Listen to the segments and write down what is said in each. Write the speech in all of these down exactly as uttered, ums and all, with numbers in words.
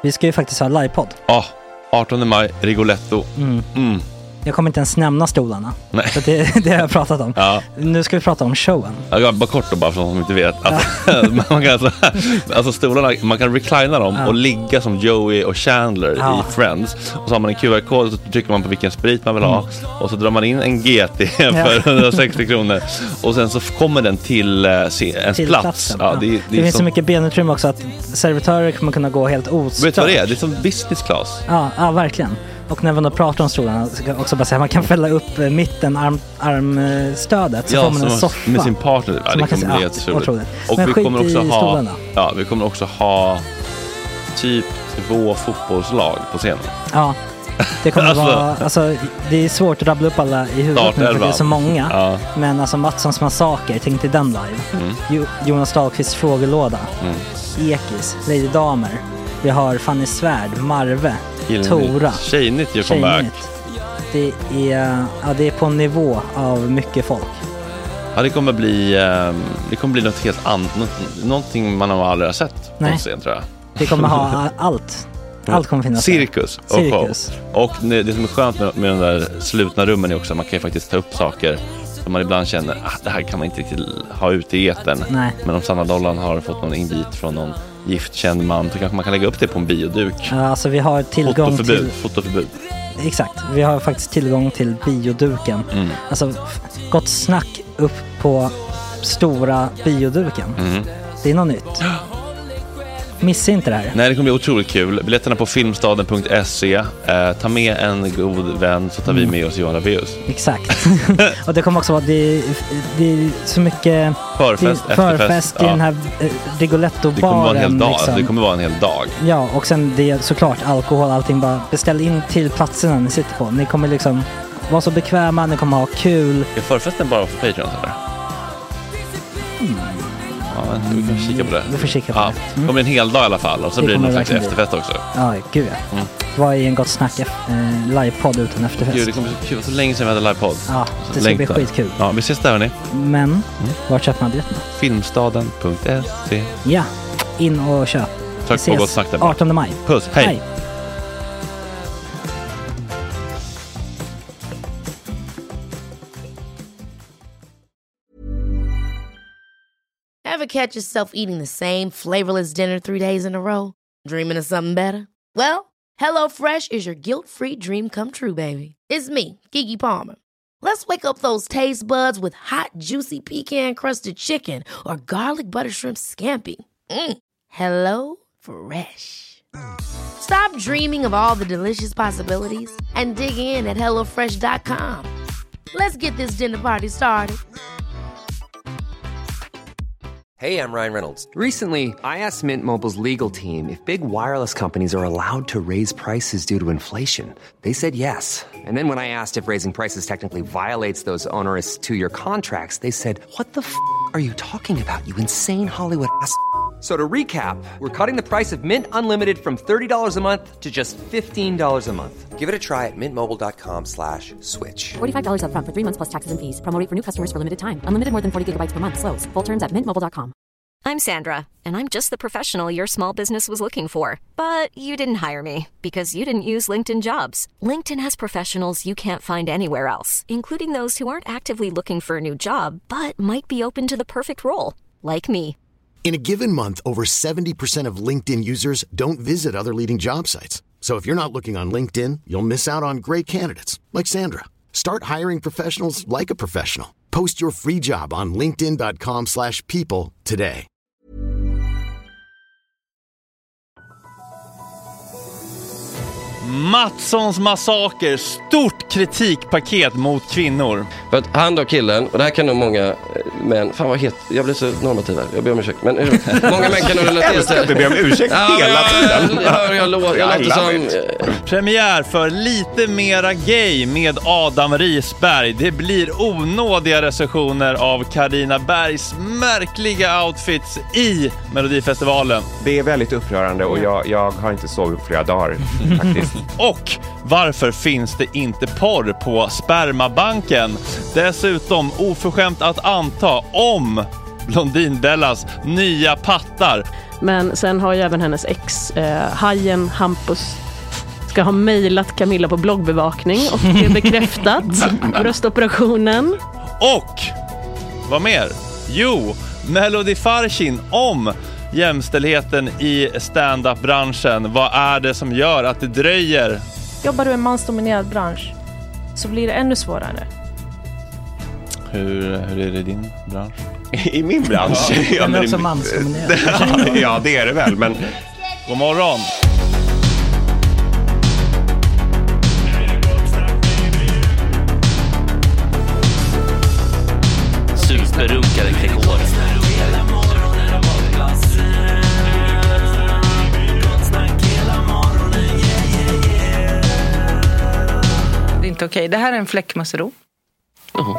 Vi ska ju faktiskt ha livepodd. Ja, artonde maj, Rigoletto. Mm. Mm. Jag kommer inte ens nämna stolarna. Nej. För det, det har jag pratat om. Ja. Nu ska vi prata om showen. Ja, bara kort då, bara för de som inte vet. Alltså, man kan alltså, alltså stolarna, man kan reclina dem ja. och ligga som Joey och Chandler ja. i Friends. Och så har man en Q R-kod och så trycker man på vilken sprit man vill ha. Mm. Och så drar man in en G T för hundrasextio kronor. Och sen så kommer den till uh, se, ens till plats. Ja, ja. det, det, det det finns som... så mycket benutrymme också att servitörer kommer kunna gå helt ostört. Vet du vad det är? Det är som business class. Ja, ja verkligen. Och när man då pratar om stolarna så kan jag också bara säga att man kan fälla upp mitten, arm, armstödet så ja, får man en soffa. Med sin partner. Ja, det kommer bli helt otroligt. Och men vi kommer också ha stolarna. Ja, vi kommer också ha typ två fotbollslag på scenen. Ja. Det kommer alltså, vara alltså det är svårt att rabbla upp alla i huvudet nu för det är så många. Ja. Men alltså Mattssons massaker, tänk till den live. Mm. Jo, Jonas Dahlqvists frågelåda. Mm. Ekis, Lady Damer. Vi har Fanny Svärd, Marve, Gillnytt. Tora. Tjejnytt gör comeback. Det är, ja, det är på en nivå av mycket folk. Ja, det kommer bli det kommer bli något helt annat, något, någonting man har aldrig har sett på scen, tror jag. Det kommer ha allt. Allt kommer finnas. Cirkus och Cirkus. show. Och det som är skönt med, med de där slutna rummen är också att man kan ju faktiskt ta upp saker som man ibland känner att det här kan man inte riktigt ha ute i etern. Nej. Men om Sanna Dollan har fått någon invit från någon giftkänd man så kanske man kan lägga upp det på en bioduk. Ja, alltså vi har tillgång fotoförbud, till... Fotoförbud. Exakt, vi har faktiskt tillgång till bioduken. Mm. Alltså, gott snack upp på stora bioduken. Mm. Det är något nytt. Missa inte det här. Nej, det kommer bli otroligt kul. Biljetterna på filmstaden punkt se. Eh, ta med en god vän så tar mm. vi med oss Johan Rabaeus. Exakt. Och det kommer också vara det, det är så mycket förfest, det, förfest i ja. den här eh, Rigoletto-baren. Det kommer vara en hel dag. Liksom. Det kommer vara en hel dag. Ja, och sen det är såklart alkohol, allting. Bara beställ in till platserna ni sitter på. Ni kommer liksom vara så bekväma, ni kommer ha kul. Är förfesten bara för Patreon eller? Mm. Ja, vi kan kika på det. Vi får kika på ja, det. Mm. Det kommer en hel dag i alla fall. Och så det blir det någon slags efterfest också. Ja, gud ja. Mm. Vad är en gott snack eh, livepodd utan efterfest? Gud, det kommer så kul. Så länge sedan vi hade livepodd. Ja, det ska Längtar. bli skitkul. Ja, vi ses där hörni. Men, mm. var köper man biljetterna? filmstaden punkt se. Ja, in och köp. Tack på gott snack där. artonde maj. Puss, hej. hej. Ever catch yourself eating the same flavorless dinner three days in a row? Dreaming of something better? Well, HelloFresh is your guilt-free dream come true, baby. It's me, Keke Palmer. Let's wake up those taste buds with hot, juicy pecan-crusted chicken or garlic butter shrimp scampi. Mm. Hello Fresh. Stop dreaming of all the delicious possibilities and dig in at hello fresh dot com. Let's get this dinner party started. Hey, I'm Ryan Reynolds. Recently, I asked Mint Mobile's legal team if big wireless companies are allowed to raise prices due to inflation. They said yes. And then when I asked if raising prices technically violates those onerous two-year contracts, they said, what the f*** are you talking about, you insane Hollywood ass f- So to recap, we're cutting the price of Mint Unlimited from thirty dollars a month to just fifteen dollars a month. Give it a try at mintmobile.com slash switch. forty-five dollars up front for three months plus taxes and fees. Promo rate for new customers for limited time. Unlimited more than forty gigabytes per month. Slows full terms at mint mobile dot com. I'm Sandra, and I'm just the professional your small business was looking for. But you didn't hire me because you didn't use LinkedIn Jobs. LinkedIn has professionals you can't find anywhere else, including those who aren't actively looking for a new job, but might be open to the perfect role, like me. In a given month, over seventy percent of LinkedIn users don't visit other leading job sites. So if you're not looking on LinkedIn, you'll miss out on great candidates like Sandra. Start hiring professionals like a professional. Post your free job on linkedin dot com slash people today. Mattssons massaker, stort kritikpaket mot kvinnor. För att han då killen, och det här kan nog många män, fan vad het, jag blir så normativ här, jag ber om ursäkt. Men många män kan nog relatera sig. Jag ber om ursäkt ja, hela tiden. Jag, jag, jag, låter, jag låter som... Premiär för Lite mera gay med Adam Risberg. Det blir onådiga recensioner av Carina Bergs märkliga outfits i Melodifestivalen. Det är väldigt upprörande och jag, jag har inte sovit på flera dagar faktiskt. Och varför finns det inte porr på spermabanken? Dessutom oförskämt att anta om Blondinbellas nya pattar. Men sen har ju även hennes ex, eh, Hajen Hampus, ska ha mejlat Camilla på bloggbevakning och det är bekräftat. Bröstoperationen. Och vad mer? Jo, Melody Farshin om jämställdheten i stand-up-branschen. Vad är det som gör att det dröjer? Jobbar du i en mansdominerad bransch så blir det ännu svårare. Hur, hur är det i din bransch? I min bransch? Ja, ja, men också mansdominerad. Ja, det är det väl, men... God morgon! Superrunkare Gregor. Det är inte okej. Det här är en fläckmussero. Uh-huh.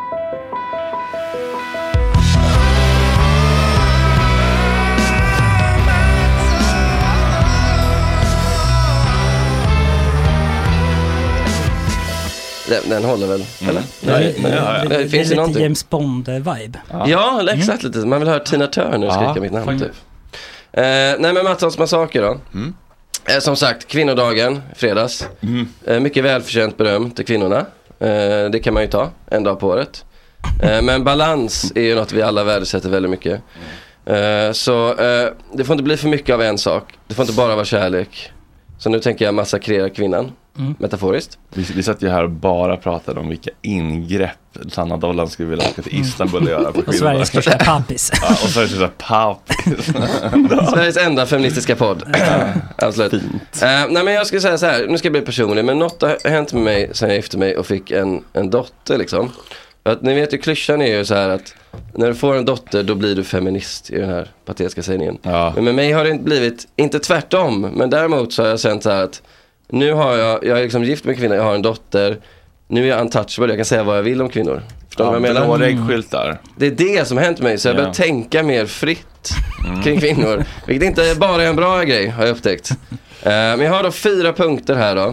Den, den håller väl, mm. eller? Det, Nej, det, men, det, ja, det, det, det, det finns är ju lite James Bond-vibe. Ja, ja exakt mm. lite. Man vill höra Tina Turner skrika ja, mitt namn typ. Eh, nej men Mattons massaker då. Mm. Eh, som sagt, kvinnodagen, fredags. Mm. Eh, mycket välförtjänt beröm till kvinnorna. Eh, det kan man ju ta en dag på året. Eh, men balans är ju något vi alla värdesätter väldigt mycket. Eh, så eh, det får inte bli för mycket av en sak. Det får inte bara vara kärlek. Så nu tänker jag massakrera kvinnan. Mm. Metaforiskt. Vi, vi satt ju här och bara pratade om vilka ingrepp Sanna Dollan skulle vilja åka till Istanbul och göra på kvinnor. Och Sveriges största pappis. Ja, och Sveriges största pappis. Sveriges enda feministiska podd. Absolut. Uh, nej men jag skulle säga så här, nu ska jag bli personlig, men något har hänt med mig sen jag gifte mig och fick en, en dotter liksom. Att, ni vet ju, klyschan är ju så här att när du får en dotter då blir du feminist i den här patetiska sägningen. Ja. Men med mig har det inte blivit, inte tvärtom, men däremot så har jag känt så här att nu har jag, jag är liksom gift med kvinna, jag har en dotter. Nu är jag untouchable, jag kan säga vad jag vill om kvinnor. Förstår ja, du vad jag menar? Äggskyltar. Det är det som har hänt mig, så jag börjar yeah. tänka mer fritt mm. kring kvinnor. Vilket inte bara är en bra grej, har jag upptäckt. uh, Men jag har då fyra punkter här då.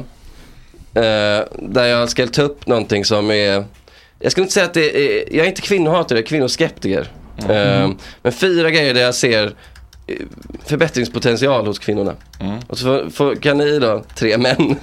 Uh, där jag ska ta upp någonting som är... Jag skulle inte säga att det är... Jag är inte kvinnohatare, jag är kvinnoskeptiker. Mm. Uh, men fyra grejer där jag ser förbättringspotential hos kvinnorna. Mm. Och så får, får, kan ni då, tre män,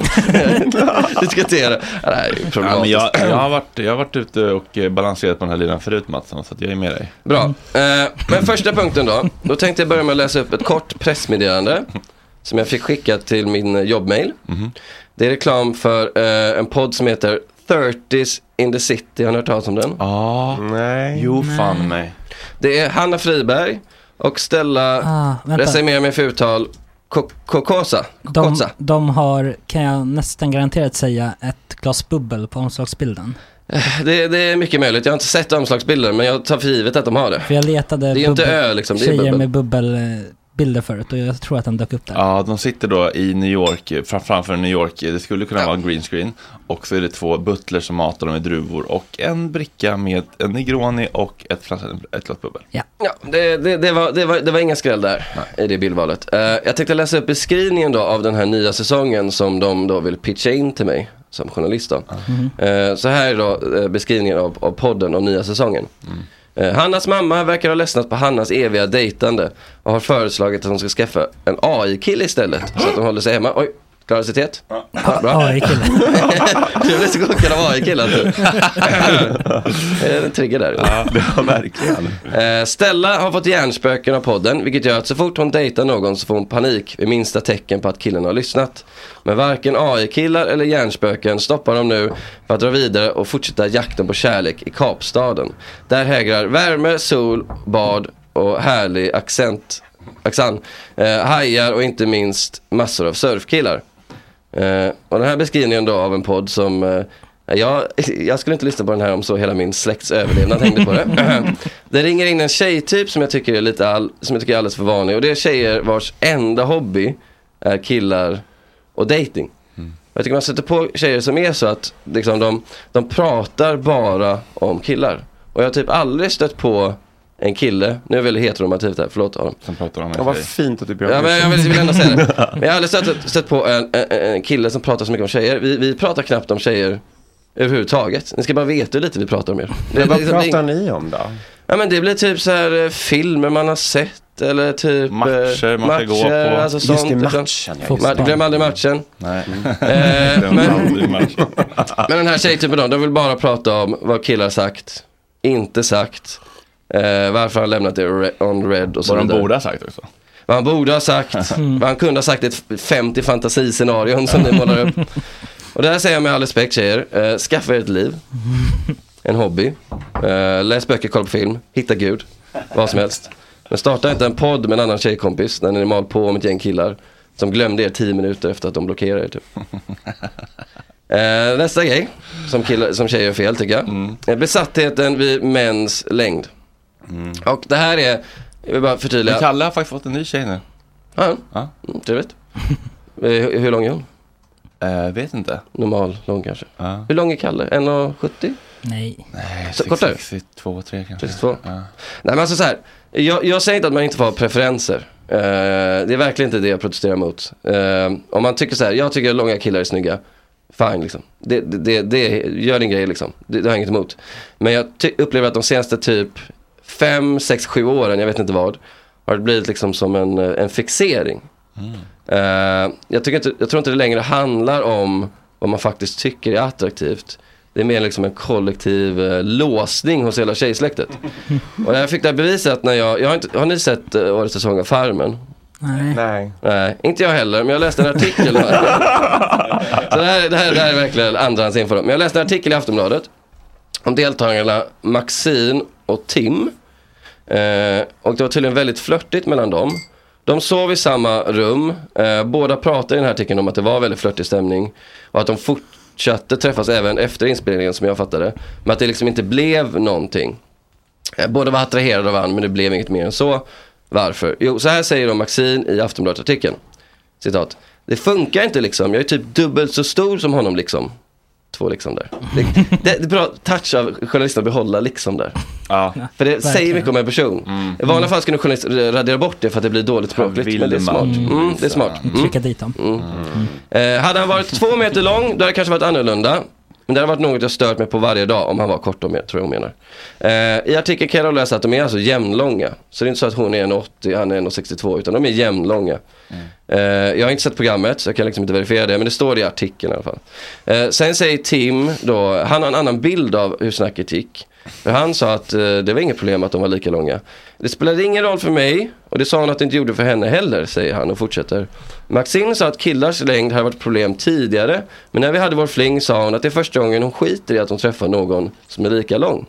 diskutera. Ja, det här är problematiskt. Ja, men jag, jag, har varit, jag har varit ute och balanserat på den här linan förut, Mattsson, så att jag är med dig. Bra. Eh, men första punkten då. Då tänkte jag börja med att läsa upp ett kort pressmeddelande som jag fick skickat till min jobbmail. Mm. Det är reklam för eh, en podd som heter thirties in the City. Har ni hört talas om den? Ja, ah, nej. Jo, fan mig. Det är Hanna Friberg och Stella, ah, resumerar med för uttal, Kokosa. De, de har, kan jag nästan garanterat säga, ett glas bubbel på omslagsbilden. Det, det är mycket möjligt. Jag har inte sett omslagsbilder, men jag tar för givet att de har det. För jag letade det är bubbel, inte öl, liksom. Det är tjejer bubbel. med bubbelbilder förut och jag tror att de dök upp där. Ja, de sitter då i New York, framför New York. Det skulle kunna ja. vara en green screen. Och så är det två butler som matar dem med druvor och en bricka med en Negroni och ett, ett glas bubbel. Ja, ja det, det, det, var, det, var, det var inga skräll där. Nej. I det bildvalet. Uh, jag tänkte läsa upp beskrivningen då av den här nya säsongen som de då vill pitcha in till mig som journalist då. Mm. Uh, så här är då uh, beskrivningen av, av podden om nya säsongen. Mm. Uh, Hannas mamma verkar ha ledsnat på Hannas eviga dejtande och har föreslagit att hon ska skaffa en A I-kille istället så att de håller sig hemma. Oj, klaricitet. Ja, bra. A I-kille. Jag blir så chockad av A I-killar. Det är en trigger där. Ja, det var verkligen. Uh, Stella har fått hjärnspöken av podden, vilket gör att så fort hon dejtar någon så får hon panik vid minsta tecken på att killen har lyssnat. Men varken A I-killar eller hjärnspöken stoppar dem nu för att dra vidare och fortsätta jakten på kärlek i Kapstaden. Där hägrar värme, sol, bad och härlig accent, accent eh, hajar och inte minst massor av surfkillar. Eh, och den här beskrivningen då av en podd som... Eh, jag, jag skulle inte lyssna på den här om så hela min släkts överlevnad hängde på det. Det ringer in en tjejtyp som jag tycker är lite all, som jag tycker är alldeles för vanlig. Och det är tjejer vars enda hobby är killar och dating. Mm. Jag tycker man sätter på tjejer som är så att liksom, de, de pratar bara om killar. Och jag har typ aldrig stött på en kille, nu är jag väldigt heteronormativt här, förlåt Adam. Som pratar om en ja, vad fint att du bjöd. Ja, men jag vill, vill ändå säga det. Men jag har aldrig stött, stött på en, en, en kille som pratar så mycket om tjejer. Vi, vi pratar knappt om tjejer överhuvudtaget. Ni ska bara veta hur lite vi pratar om er. Det, vad det, pratar det, ni om då? Ja, men det blir typ så här filmer man har sett eller typ matcher man matcher, ska gå på. Alltså sånt, just det, matchen. Ja, Ma- glöm aldrig matchen. Nej. Eh, Glöm men, aldrig matchen. men den här tjejtypen då, de vill bara prata om vad killar sagt, inte sagt, eh, varför han lämnat det re- on red och så vad vidare. de borde ha sagt också. Vad han borde ha sagt, vad han kunde ha sagt, ett femtio fantasiscenarion som ni målar upp. Och det här säger jag med all respekt, tjejer. Eh, skaffa er ett liv, en hobby, eh, läs böcker, kolla på film, hitta Gud, vad som helst. Men starta inte en podd med en annan tjejkompis när ni mal på om ett gäng killar som glömde er tio minuter efter att de blockerade er typ. eh, nästa grej som, killar, som tjejer gör fel tycker jag. Mm. Besattheten vid mäns längd. Mm. Och det här är, jag vill bara förtydliga. Men Kalle har faktiskt fått en ny tjej nu. Ja, ja. Mm, trevligt. hur, hur lång är hon? Uh, vet inte. Normal, lång kanske. Ja. Hur lång är Kalle? en komma sjuttio? Nej. Nej, så, kortare? sextiotvå, tre kanske. sextiotvå? Ja. Nej men alltså så här. Jag, jag säger inte att man inte får ha preferenser. Uh, det är verkligen inte det jag protesterar mot. Uh, om man tycker så här, jag tycker att långa killar är snygga. Fine liksom. Det, det, det, det gör din grej liksom. Det, det har jag inget emot. Men jag ty- upplever att de senaste typ fem, sex, sju åren, jag vet inte vad, har det blivit liksom som en, en fixering. Mm. Uh, jag, tycker inte, jag tror inte det längre handlar om vad man faktiskt tycker är attraktivt. Det är mer liksom en kollektiv uh, låsning hos hela tjejsläktet. Och jag fick det här bevisat när jag, jag har, inte, har ni sett uh, årets säsong av Farmen? Nej. Nej. Nej, inte jag heller, men jag läste en artikel. Så det här, det, här, det här är verkligen andrahandsinfo. Men jag läste en artikel i Aftonbladet om deltagarna Maxine och Tim. Eh, och det var tydligen väldigt flörtigt mellan dem. De sov i samma rum. Eh, båda pratade i den här artikeln om att det var väldigt flörtig stämning. Och att de fortsatte träffas även efter inspelningen, som jag fattade. Men att det liksom inte blev någonting. Eh, båda var attraherade av varandra, men det blev inget mer än så. Varför? Jo, så här säger då Maxine i Aftonbladet-artikeln. Citat. Det funkar inte liksom. Jag är typ dubbelt så stor som honom liksom. Två liksom där. Det, det, det är bra touch av journalisten att behålla liksom där. Ja. För det Verkligen. säger mycket om en person. Mm. I vanliga fall ska en journalist radera bort det för att det blir dåligt språkligt. Men det är smart. Mm, det är smart. Mm. Trycka dit dem. Mm. Mm. Eh, hade han varit två meter lång, då hade det kanske varit annorlunda. Men det har varit något jag stört mig på varje dag om han var kort och mer, tror jag hon menar. Eh, I artikeln kan jag läsa att de är alltså jämnlånga. Så det är inte så att hon är en åttio, han är en sextiotvå, utan de är jämnlånga. Mm. Eh, jag har inte sett programmet, så jag kan liksom inte verifiera det, men det står i artikeln i alla fall. Eh, sen säger Tim då, han har en annan bild av hur snacket gick. För han sa att eh, det var inget problem att de var lika långa. Det spelade ingen roll för mig, och det sa han att det inte gjorde för henne heller, säger han och fortsätter. Maxine sa att killars längd hade varit problem tidigare, men när vi hade vår fling sa hon att det är första gången hon skiter i att hon träffar någon som är lika lång.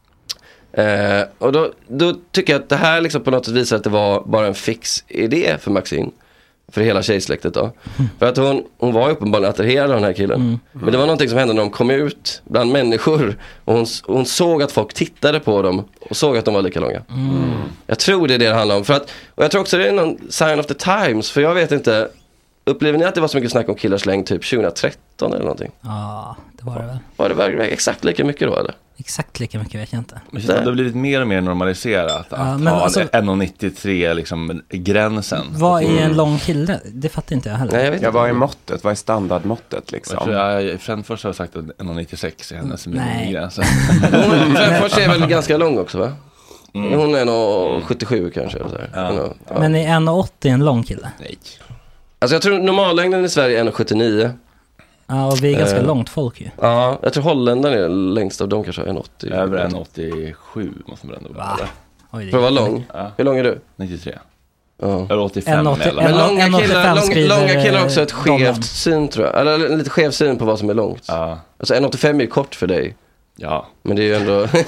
Eh, och då, då tycker jag att det här liksom på något sätt visar att det var bara en fix idé för Maxine. För hela tjejsläktet då. Mm. För att hon, hon var uppenbarligen attraherad av den här killen. Mm. Men det var någonting som hände när de kom ut bland människor. Och hon, hon såg att folk tittade på dem och såg att de var lika långa. Mm. Jag tror det är det det handlar om. För att, och jag tror också det är någon sign of the times. För jag vet inte, upplever ni att det var så mycket snack om killars längd typ tjugohundratretton eller någonting? Ja, det var det väl. Var det verkligen exakt lika mycket då eller? Exakt lika mycket vet jag inte. Men det har blivit mer och mer normaliserat ja, att men ha alltså, en komma nittiotre liksom gränsen. Vad är en lång kille? Det fattar inte jag heller. Nej, jag vet ja, vad är måttet? Vad är standardmåttet liksom? Jag tror jag, Frändfors har sagt att en komma nittiosex är hennes minimigräns. Frändfors är väl ganska lång också va? Mm. Hon är nog sjuttiosju kanske. Eller så här. Ja. Nå, ja. Men är en komma åttio en lång kille? Nej. Alltså jag tror normallängden i Sverige är en komma sjuttionio. Ja, och vi är ganska uh, långt folk ju. Ja, jag tror Holländarna är längst av dem kanske en komma åttio. Över en komma åttiosju måste man ändå vara. För att vara lång? Ja. Hur lång är du? nittiotre. Ja. Eller åttiofem. En åttio, men långa en killar, lång, långa killar har också ett skevt dollarn. syn tror jag. Eller en lite skev syn på vad som är långt. Ja. Alltså en komma åttiofem är ju kort för dig. Ja. Men det är ju ändå... uh,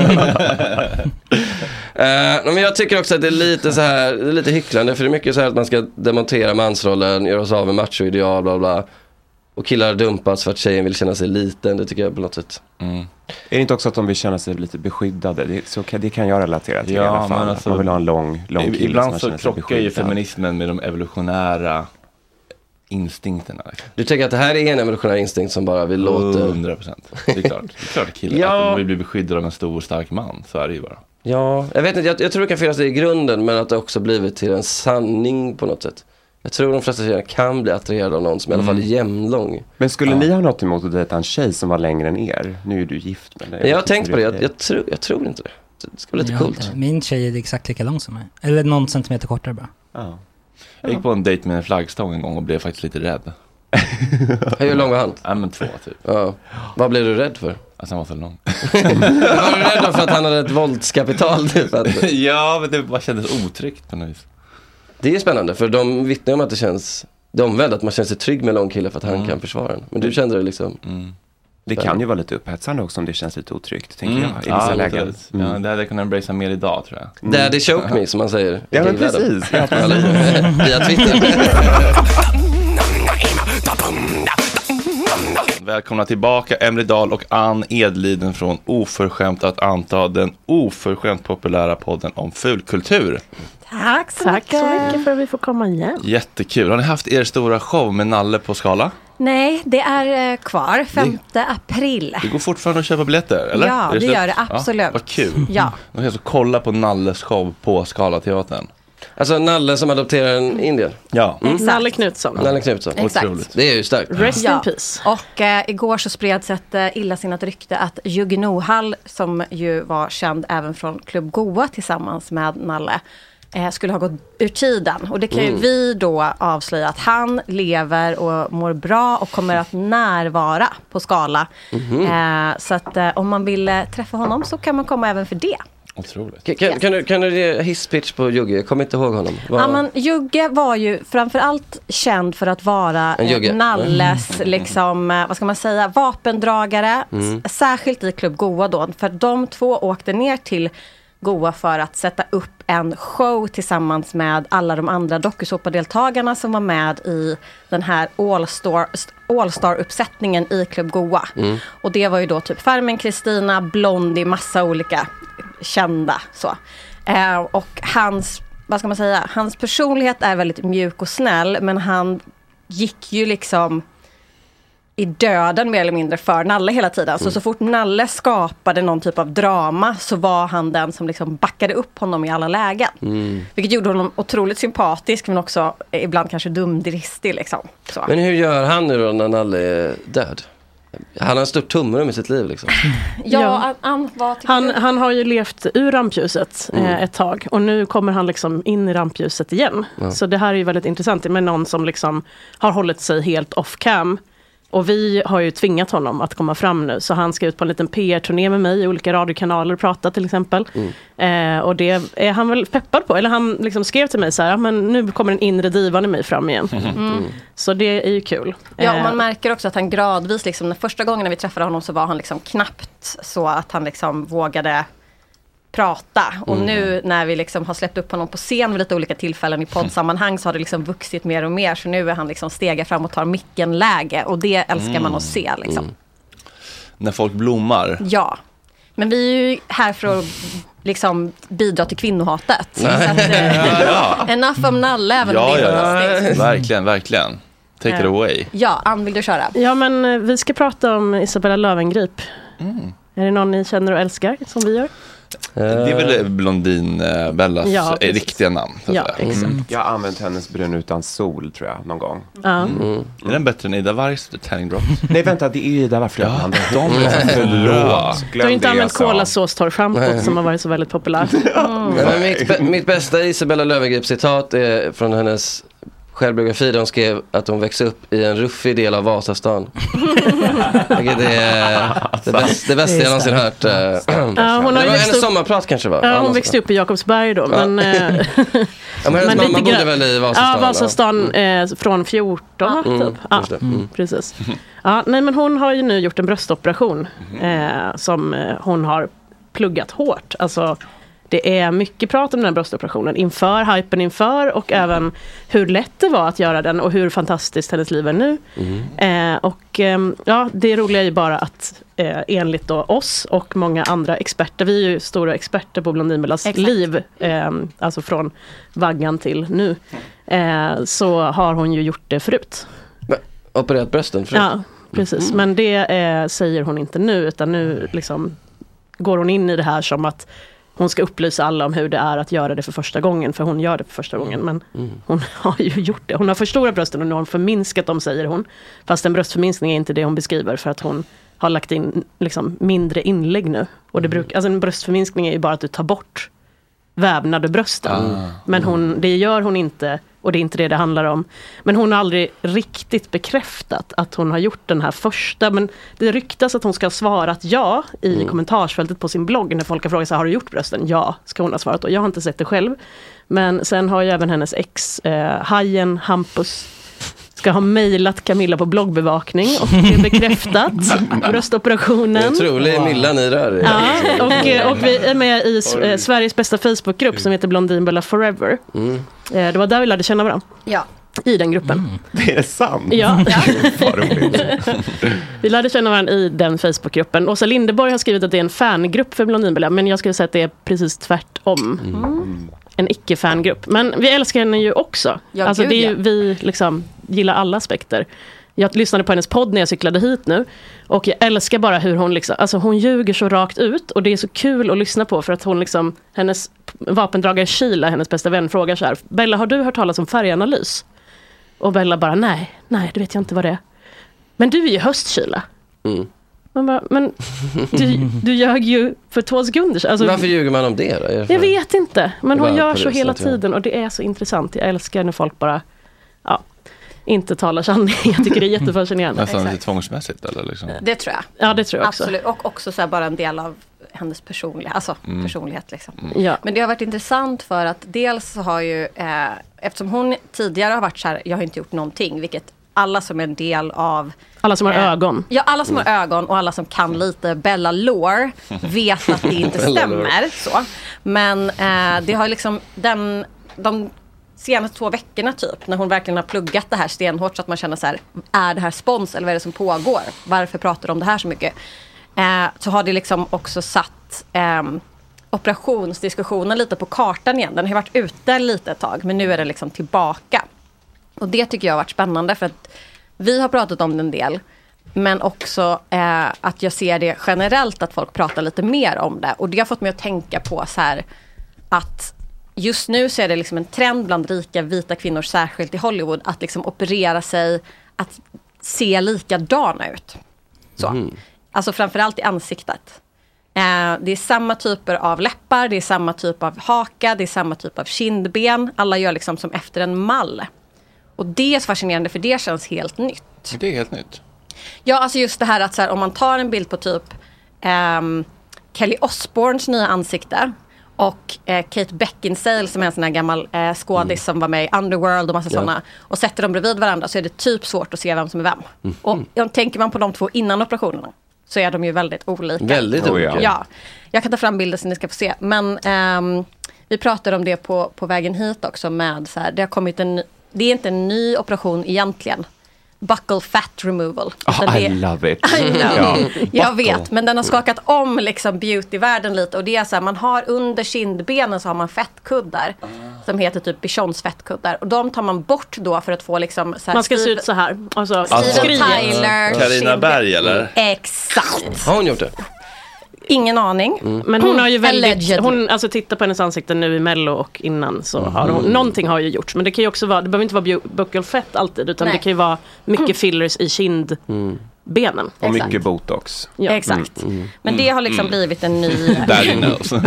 men jag tycker också att det är lite så här, det är lite hycklande. För det är mycket så här att man ska demontera mansrollen, göra oss av med macho-ideal, bla bla. Och killar dumpas för att tjejen vill känna sig liten. Det tycker jag på något sätt. Mm. Är det inte också att de vill känna sig lite beskyddade? Det, så, det kan jag relatera till ja, i alla fall. Alltså, man vill ha en lång, lång kille. Ibland så krockar ju feminismen med de evolutionära instinkterna. Du tänker att det här är en evolutionär instinkt som bara vill låta... hundra procent. Det är klart. Det är klart att killar ja. att de vill bli beskyddade av en stor stark man. Så är det ju bara. Ja, jag vet inte. Jag, jag tror det kan finnas det i grunden, men att det också blivit till en sanning på något sätt. Jag tror de flesta tjejer kan bli attraherade av någon som mm. i alla fall är jämnlång. Men skulle ja. ni ha något emot att dejta en tjej som var längre än er? Nu är du gift med det. Jag har tänkt på det. Jag, jag, tror, jag tror inte det. Det ska vara lite Ja, coolt. Min tjej är exakt lika lång som mig. Eller någon centimeter kortare bara. Ja. Jag gick på en dejt med en flaggstång en gång och blev faktiskt lite rädd. Hur lång var han? Ja, men två typ. Ja. Vad blev du rädd för? Alltså han var så lång. Var du rädd för att han hade ett våldskapital? Typ, att... Ja, men det bara kändes otryggt på något vis. Det är spännande, för de vittnar om att det känns... Det omvänt att man känner sig trygg med en lång kille för att han mm. kan försvara en. Men du kände det liksom... Mm. Det kan ju vara lite upphetsande också om det känns lite otryggt, tänker mm. jag, i vissa ja, lägen. Mm. Ja, det hade jag kunnat embracea mer idag, tror jag. Mm. Daddy choke me, som man säger. Ja, men precis. Ja, via Twitter. Välkomna tillbaka Emily Dahl och Ann Edliden från Oförskämt att anta, den oförskämt populära podden om fulkultur. Tack så, Tack så mycket för att vi får komma igen. Jättekul. Har ni haft er stora show med Nalle på Skala? Nej, det är kvar femte april. Det går fortfarande att köpa biljetter, eller? Ja, det, det gör det absolut. Ja, vad kul. Ja. Man kan alltså kolla på Nalles show på Skala-teatern. Alltså Nalle som adopterar en indier. Ja. Mm. Nalle Knutsson. Nalle Knutsson. Exakt. Otroligt. Det är ju starkt. Rest ja. in peace. Och eh, igår så spreds ett eh, illasinnat rykte att Jugge Nohall, som ju var känd även från Klubb Goa tillsammans med Nalle, eh, skulle ha gått ur tiden. Och det kan ju Mm. vi då avslöja att han lever och mår bra och kommer att närvara på Skala. Mm-hmm. Eh, så att eh, om man vill eh, träffa honom så kan man komma även för det. Otroligt. Kan, kan, kan, du, kan du ge hisspitch på Jugge? Jag kommer inte ihåg honom. Var... Ja, men Jugge var ju framförallt känd för att vara eh, Nalles liksom, eh, vad ska man säga, vapendragare. Mm. S- särskilt i Klubb Goa då. För de två åkte ner till Goa för att sätta upp en show tillsammans med alla de andra dokusåpadeltagarna som var med i den här All-Star, All-Star-uppsättningen i Klubb Goa. Mm. Och det var ju då typ Farmen Kristina, Blondie, massa olika kända så. Eh, och hans, vad ska man säga, hans personlighet är väldigt mjuk och snäll, men han gick ju liksom i döden mer eller mindre för Nalle hela tiden. Mm. Så så fort Nalle skapade någon typ av drama så var han den som liksom backade upp honom i alla lägen. Mm. Vilket gjorde honom otroligt sympatisk, men också ibland kanske dumdristig liksom. Så. Men hur gör han nu då när Nalle är död? Han har en stort tumrum i sitt liv liksom. Ja, Ja. Ann, Ann, vad tycker Han, du? han har ju levt ur rampljuset Mm. eh, ett tag. Och nu kommer han liksom in i rampljuset igen. Ja. Så det här är ju väldigt intressant med någon som liksom har hållit sig helt off-cam. Och vi har ju tvingat honom att komma fram nu. Så han ska ut på en liten P R-turné med mig i olika radiokanaler och prata till exempel. Mm. Eh, och det är han väl peppad på. Eller han liksom skrev till mig så här, men nu kommer den inre divan i mig fram igen. Mm. Så det är ju kul. Ja, och Eh, man märker också att han gradvis, liksom, när första gången när vi träffade honom så var han liksom knappt så att han liksom vågade prata. Och Mm. nu när vi liksom har släppt upp honom på scen vid lite olika tillfällen i poddsammanhang så har det liksom vuxit mer och mer. Så nu är han liksom stega fram och tar micken läge. Och det älskar Mm. man att se liksom. Mm. När folk blommar. Ja. Men vi är ju här för att liksom bidra till kvinnohatet. Så att, eh, Ja. enough om Nalle, även om Ja, det är ja, fantastiskt. verkligen, verkligen. Take it Ja. away. Ja, Ann, vill du köra? Ja, men eh, vi ska prata om Isabella Löwengrip. Mm. Är det någon ni känner och älskar som vi gör? Det är väl Blondin eh, Bellas Ja, eh, precis. riktiga namn. Så att Ja, säga. exakt. Mm. Jag har använt hennes Brun utan sol, tror jag, någon gång. Ja. Mm. Är den bättre än Ida Wargs Tanning Drops? Nej, vänta, det är ju Ida Warg. Ja, de är så förlåt. Du har inte använt kolasås-torrschampot som har varit så väldigt populärt. Mm. Men mitt, bä- mitt bästa Isabella Löwengrip-citat är från hennes självbiografi där hon skrev att hon växte upp i en ruffig del av Vasastan. Vilket det är det, bästa, det bästa jag någonsin hört. Uh, Ja, hon det har var ju växt hennes upp- sommarprat kanske var. Ja, hon växte upp i Jakobsberg då. Ja. Men, eh, Ja, men hennes men mamma lite bodde gra- väl i Vasastan? Ja, Vasastan eh, från fjorton Mm, typ. Ja, just det. Mm. precis. Ja, nej, men hon har ju nu gjort en bröstoperation eh, som eh, hon har pluggat hårt. Alltså, det är mycket prat om den här bröstoperationen inför, hypen inför och även hur lätt det var att göra den och hur fantastiskt hennes liv är nu. Mm. Eh, och eh, ja, det roliga är ju bara att eh, enligt då oss och många andra experter, vi är ju stora experter på Blondin Bellas Exakt. liv, eh, alltså från vaggan till nu, eh, så har hon ju gjort det förut. Men, opererat brösten förut? Ja, precis. Men det eh, säger hon inte nu, utan nu liksom går hon in i det här som att hon ska upplysa alla om hur det är att göra det för första gången, för hon gör det för första gången, men Mm. hon har ju gjort det. Hon har förstorat brösten och nu har hon förminskat dem, säger hon. Fast en bröstförminskning är inte det hon beskriver, för att hon har lagt in liksom mindre inlägg nu. Och det bruk, alltså en bröstförminskning är ju bara att du tar bort vävnad ur brösten. Ah. Men hon, det gör hon inte, och det är inte det det handlar om. Men hon har aldrig riktigt bekräftat att hon har gjort den här första. Men det ryktas att hon ska ha svarat ja i mm. kommentarsfältet på sin blogg när folk har frågat sig, har du gjort brösten? Ja, ska hon ha svarat. Och jag har inte sett det själv. Men sen har ju även hennes ex, eh, Hajen Hampus, ska ha mejlat Camilla på bloggbevakning och det är bekräftat bröstoperationen. Otrolig Milla ni rör. Ja, och, och vi är med i Oj. Sveriges bästa Facebookgrupp som heter Blondinbella Forever. Mm. Det var där vi lärde känna varandra. Ja. I den gruppen. Mm. Det är sant. Ja. Vi lärde känna varandra i den Facebookgruppen. Åsa Lindeborg har skrivit att det är en fangrupp för Blondinbella, men jag skulle säga att det är precis tvärtom. Mm. En icke-fangrupp. Men vi älskar henne ju också. Ja, alltså gud, det är ju, ja. Vi liksom gillar alla aspekter. Jag lyssnade på hennes podd när jag cyklade hit nu. Och jag älskar bara hur hon liksom, alltså hon ljuger så rakt ut. Och det är så kul att lyssna på för att hon liksom, hennes vapendragare Sheila, hennes bästa vän, frågar så här: Bella, har du hört talas om färganalys? Och Bella bara, nej, nej, det vet jag inte vad det är. Men du är ju höst, Sheila. Mm. Man bara, men du, du ljög ju för två sekunder. Alltså, varför ljuger man om det då? Jag vet inte, men hon gör så hela tiden och det är så intressant. Jag älskar när folk bara ja, inte talar sanning. Jag tycker det är jättefascinerande. Nästan lite tvångsmässigt eller liksom. Det tror jag. Ja, det tror jag också. Absolut. Och också så här bara en del av hennes personlighet, alltså mm. personlighet liksom. Mm. Ja. Men det har varit intressant för att dels så har ju eh, eftersom hon tidigare har varit så här, jag har inte gjort någonting, vilket alla som är en del av alla som har eh, ögon. Ja, alla som mm. har ögon och alla som kan lite Bella lore vet att det inte stämmer så. Men eh, det har liksom den de senaste två veckorna typ, när hon verkligen har pluggat det här stenhårt så att man känner så här, är det här spons eller vad är det som pågår? Varför pratar de om det här så mycket? Eh, så har det liksom också satt eh, operationsdiskussionen lite på kartan igen. Den har varit ute lite ett tag, men nu är det liksom tillbaka. Och det tycker jag har varit spännande för att vi har pratat om det en del, men också eh, att jag ser det generellt att folk pratar lite mer om det. Och det har fått mig att tänka på så här att just nu så är det liksom en trend bland rika vita kvinnor, särskilt i Hollywood, att liksom operera sig, att se likadana ut. Så. Mm. Alltså framförallt i ansiktet. Eh, det är samma typer av läppar, det är samma typ av haka, det är samma typ av kindben. Alla gör liksom som efter en mall. Och det är så fascinerande för det känns helt nytt. Det är helt nytt. Ja, alltså just det här att så här, om man tar en bild på typ eh, Kelly Osbournes nya ansikte och eh, Kate Beckinsale som är en sån här gammal eh, skådis mm. som var med i Underworld och massa ja. sådana, och sätter dem bredvid varandra så är det typ svårt att se vem som är vem. Mm. Och ja, tänker man på de två innan operationerna så är de ju väldigt olika. Väldigt olika. Ja. ja. Jag kan ta fram bilder så ni ska få se. Men ehm, vi pratade om det på, på vägen hit också med så här, det har kommit en, det är inte en ny operation egentligen. Buccal fat removal. Oh, det, I love it. I know. ja. Jag vet, men den har skakat om liksom beautyvärlden lite. Och det är så här, man har under kindbenen så har man fettkuddar uh. som heter typ Bichons fettkuddar. Och de tar man bort då för att få liksom så här, man ska Steve, se ut så här. Alltså, Steven Tyler. Carina Berg eller? Exakt. Har hon gjort det? Ingen aning. Mm. Men hon har ju väldigt, hon, alltså titta på hennes ansikte nu i Mello och innan så mm. har hon, någonting har ju gjorts. Men det kan ju också vara, det behöver inte vara buckelfett alltid, utan Nej. det kan ju vara mycket fillers i kindbenen. Mm. Och mycket botox. Ja. Exakt. Mm. Mm. Men det har liksom mm. blivit en ny en,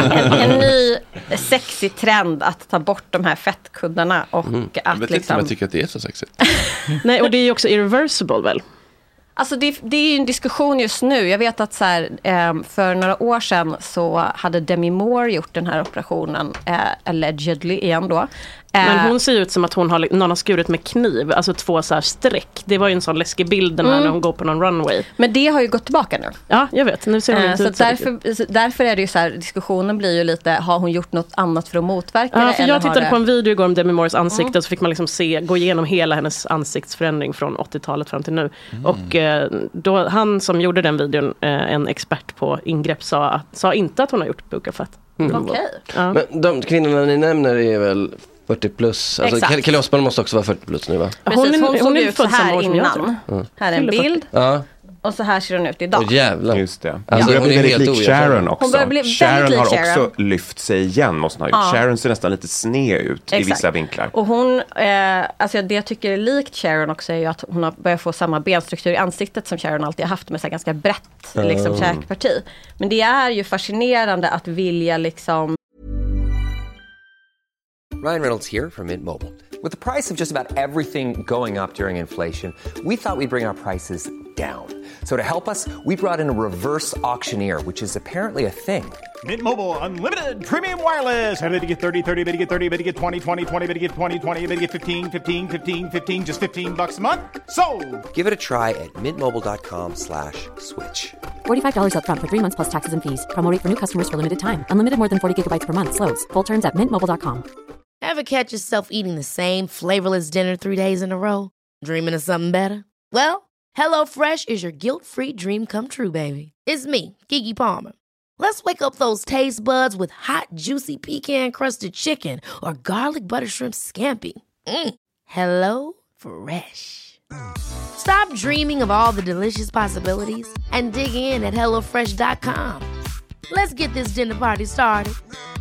en ny sexig trend att ta bort de här fettkuddarna och mm. att jag vet liksom... inte om jag tycker att det är så sexigt. Nej, och det är ju också irreversible väl? Alltså det, det är ju en diskussion just nu. Jag vet att så här, eh, för några år sedan så hade Demi Moore gjort den här operationen, eh, allegedly igen då. Eh, Men hon ser ut som att hon har, någon har skurit med kniv, alltså två så här streck. Det var ju en sån läskig bild mm. när hon går på någon runway. Men det har ju gått tillbaka nu. Ja, jag vet. Nu ser hon eh, inte så ut så därför, så därför är det ju så här, diskussionen blir ju lite, har hon gjort något annat för att motverka ja, det? För jag tittade det... på en video igår om Demi Moores ansikte mm. så fick man liksom se, gå igenom hela hennes ansiktsförändring från åttiotalet fram till nu. Mm. Och eh, då, han som gjorde den videon, eh, en expert på ingrepp, sa, sa inte att hon har gjort buckelfett. Mm. Okej. Okay. Ja. Men de kvinnorna ni nämner är väl fyrtio plus. Alltså Kelly Osbourne måste också vara fyrtio plus nu va? Precis, hon, hon, hon såg ut så här innan. Mm. Här är en bild. Ja. Och så här ser hon ut idag. Åh jävlar. Just det. Hon Alltså, börjar hon bli är väldigt helt lik ojämn. Sharon också. Hon börjar bli väldigt Sharon lik har Sharon. också lyft sig igen, måste hon ha gjort. Ja. Sharon ser nästan lite sned ut i Exakt. vissa vinklar. Och hon, eh, alltså det jag tycker är likt Sharon också är ju att hon har börjat få samma benstruktur i ansiktet som Sharon alltid har haft med så här ganska brett liksom, Mm. käkparti. Men det är ju fascinerande att vilja liksom. Ryan Reynolds here from Mint Mobile. With the price of just about everything going up during inflation, we thought we'd bring our prices down. So to help us, we brought in a reverse auctioneer, which is apparently a thing. Mint Mobile Unlimited Premium Wireless. How to get thirty, thirty, how to get thirty, how to get twenty, twenty, twenty, how to get twenty, twenty, how to get fifteen, fifteen, fifteen, fifteen, just fifteen bucks a month? Sold! Give it a try at mintmobile.com slash switch. forty-five dollars up front for three months plus taxes and fees. Promo rate for new customers for limited time. Unlimited more than forty gigabytes per month. Slows full terms at mint mobile dot com. Ever catch yourself eating the same flavorless dinner three days in a row? Dreaming of something better? Well, HelloFresh is your guilt-free dream come true, baby. It's me, Keke Palmer. Let's wake up those taste buds with hot, juicy pecan-crusted chicken or garlic butter shrimp scampi. Mm. Hello Fresh. Stop dreaming of all the delicious possibilities and dig in at hello fresh dot com. Let's get this dinner party started.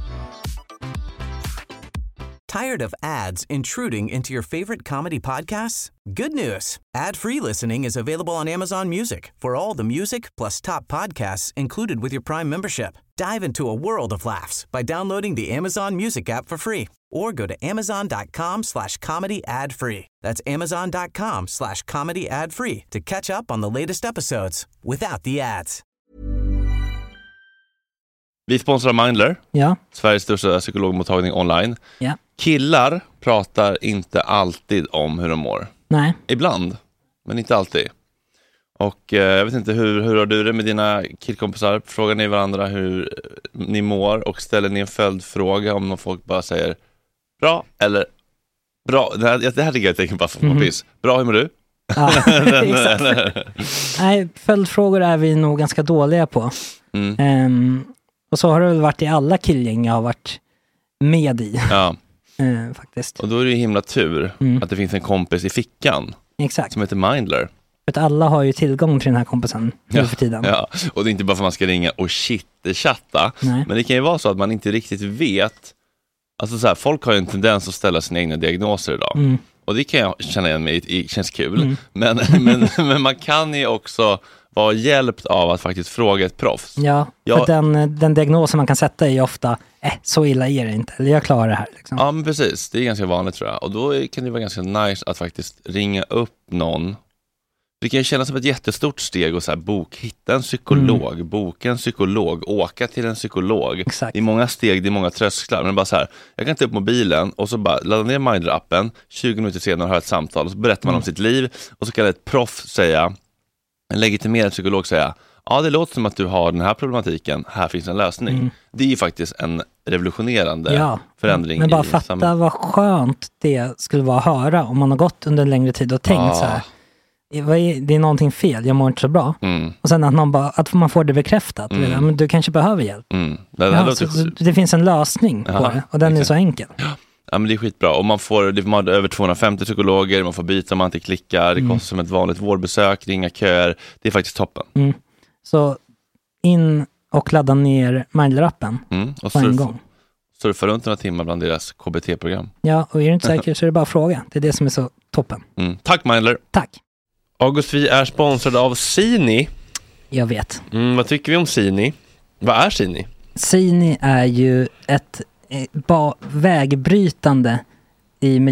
Tired of ads intruding into your favorite comedy podcasts? Good news. Ad-free listening is available on Amazon Music for all the music plus top podcasts included with your Prime membership. Dive into a world of laughs by downloading the Amazon Music app for free or go to amazon.com slash comedy ad free. That's amazon.com slash comedy ad free to catch up on the latest episodes without the ads. Vi sponsrar Mindler, Ja. Sveriges största psykologmottagning online. Ja. Killar pratar inte alltid om hur de mår. Nej. Ibland, men inte alltid. Och eh, jag vet inte, hur, hur har du det med dina killkompisar? Frågar ni varandra hur ni mår och ställer ni en följdfråga om någon folk bara säger bra eller bra? Det här, det här tycker jag är ett tecken på att man piss. Bra, hur mår du? Ja, exakt. Nej, följdfrågor är vi nog ganska dåliga på. Mm. Um, och så har det väl varit i alla killgäng jag har varit med i. Ja. uh, faktiskt. Och då är det ju himla tur Mm. att det finns en kompis i fickan. Exakt. Som heter Mindler. För att alla har ju tillgång till den här kompisen nu för tiden. Ja, och det är inte bara för att man ska ringa och shit-chatta. Nej. Men det kan ju vara så att man inte riktigt vet. Alltså så här, folk har ju en tendens att ställa sina egna diagnoser idag. Mm. Och det kan jag känna igen mig i, känns kul. Mm. Men, men, men man kan ju också vara hjälpt av att faktiskt fråga ett proffs. Ja, Jag- för den, den diagnosen man kan sätta är ju ofta eh, så illa är det inte, eller jag klarar det här. Liksom. Ja, men precis. Det är ganska vanligt, tror jag. Och då är- kan det vara ganska nice att faktiskt ringa upp någon. Det kan ju kännas som ett jättestort steg att så här, bok, hitta en psykolog, Mm. boka en psykolog, åka till en psykolog. Exakt. Det är många steg, det är många trösklar. Men bara så här, jag kan ta upp mobilen och så bara ladda ner Mindler-appen, tjugo minuter senare har ett samtal och så berättar man Mm. om sitt liv och så kan ett proff säga, en legitimerad psykolog säga, ja, det låter som att du har den här problematiken, här finns en lösning. Mm. Det är ju faktiskt en revolutionerande Ja, förändring. men bara i fatta samhället. vad skönt det skulle vara att höra om man har gått under en längre tid och tänkt Ja. så här, vad är- det är någonting fel, jag mår inte så bra. Mm. Och sen att, någon bara, att man får det bekräftat, Mm. ja, men du kanske behöver hjälp. Mm. Det, här Ja, låter så det, det finns en lösning på Ja, det och den är så enkel. Ja, men det är skitbra. Och man får, det- man har över tvåhundrafemtio psykologer, man får byta om man inte klickar, det Mm. kostar som ett vanligt vårdbesök, ringa köer. Det är faktiskt toppen. Mm. Så in och ladda ner Mindler-appen Mm. Och på en surf, gång. surfa runt några timmar bland deras K B T-program. Ja, och är du inte säker så är det bara att fråga. Det är det som är så toppen. Mm. Tack Mindler. Tack. August, vi är sponsrade av Sini. Jag vet. Mm, vad tycker vi om Sini? Vad är Sini? Sini är ju ett eh, ba- vägbrytande i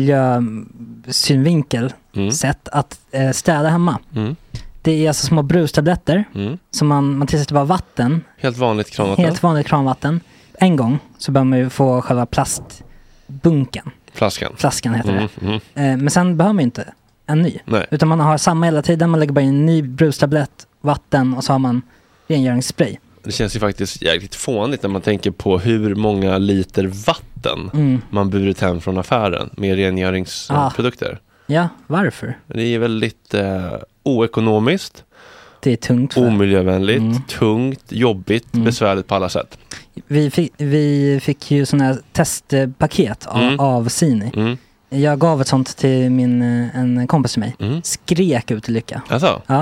miljösynvinkel Mm. sätt att eh, städa hemma. Mm. Det är alltså små brustabletter Mm. som man, man tillsätter bara vatten, Helt vanligt kranvatten. helt vanligt kranvatten. En gång så behöver man ju få själva plastbunken, Flaskan. flaskan heter Mm. det. Mm. Eh, men sen behöver man ju inte en ny. Nej. Utan man har samma hela tiden, man lägger bara in en ny brustablett, vatten och så har man rengöringsspray. Det känns ju faktiskt jäkligt fånigt när man tänker på hur många liter vatten Mm. man burit hem från affären med Ah. rengöringsprodukter. Ja, varför? Det är väldigt eh, oekonomiskt, Det är tungt. För. omiljövänligt, Mm. tungt, jobbigt, Mm. besvärligt på alla sätt. Vi fick, vi fick ju sådana här testpaket av, Mm. av Sini. Mm. Jag gav ett sånt till min, eh, en kompis till mig. Mm. Skrek ut i lycka. Alltså? Ja.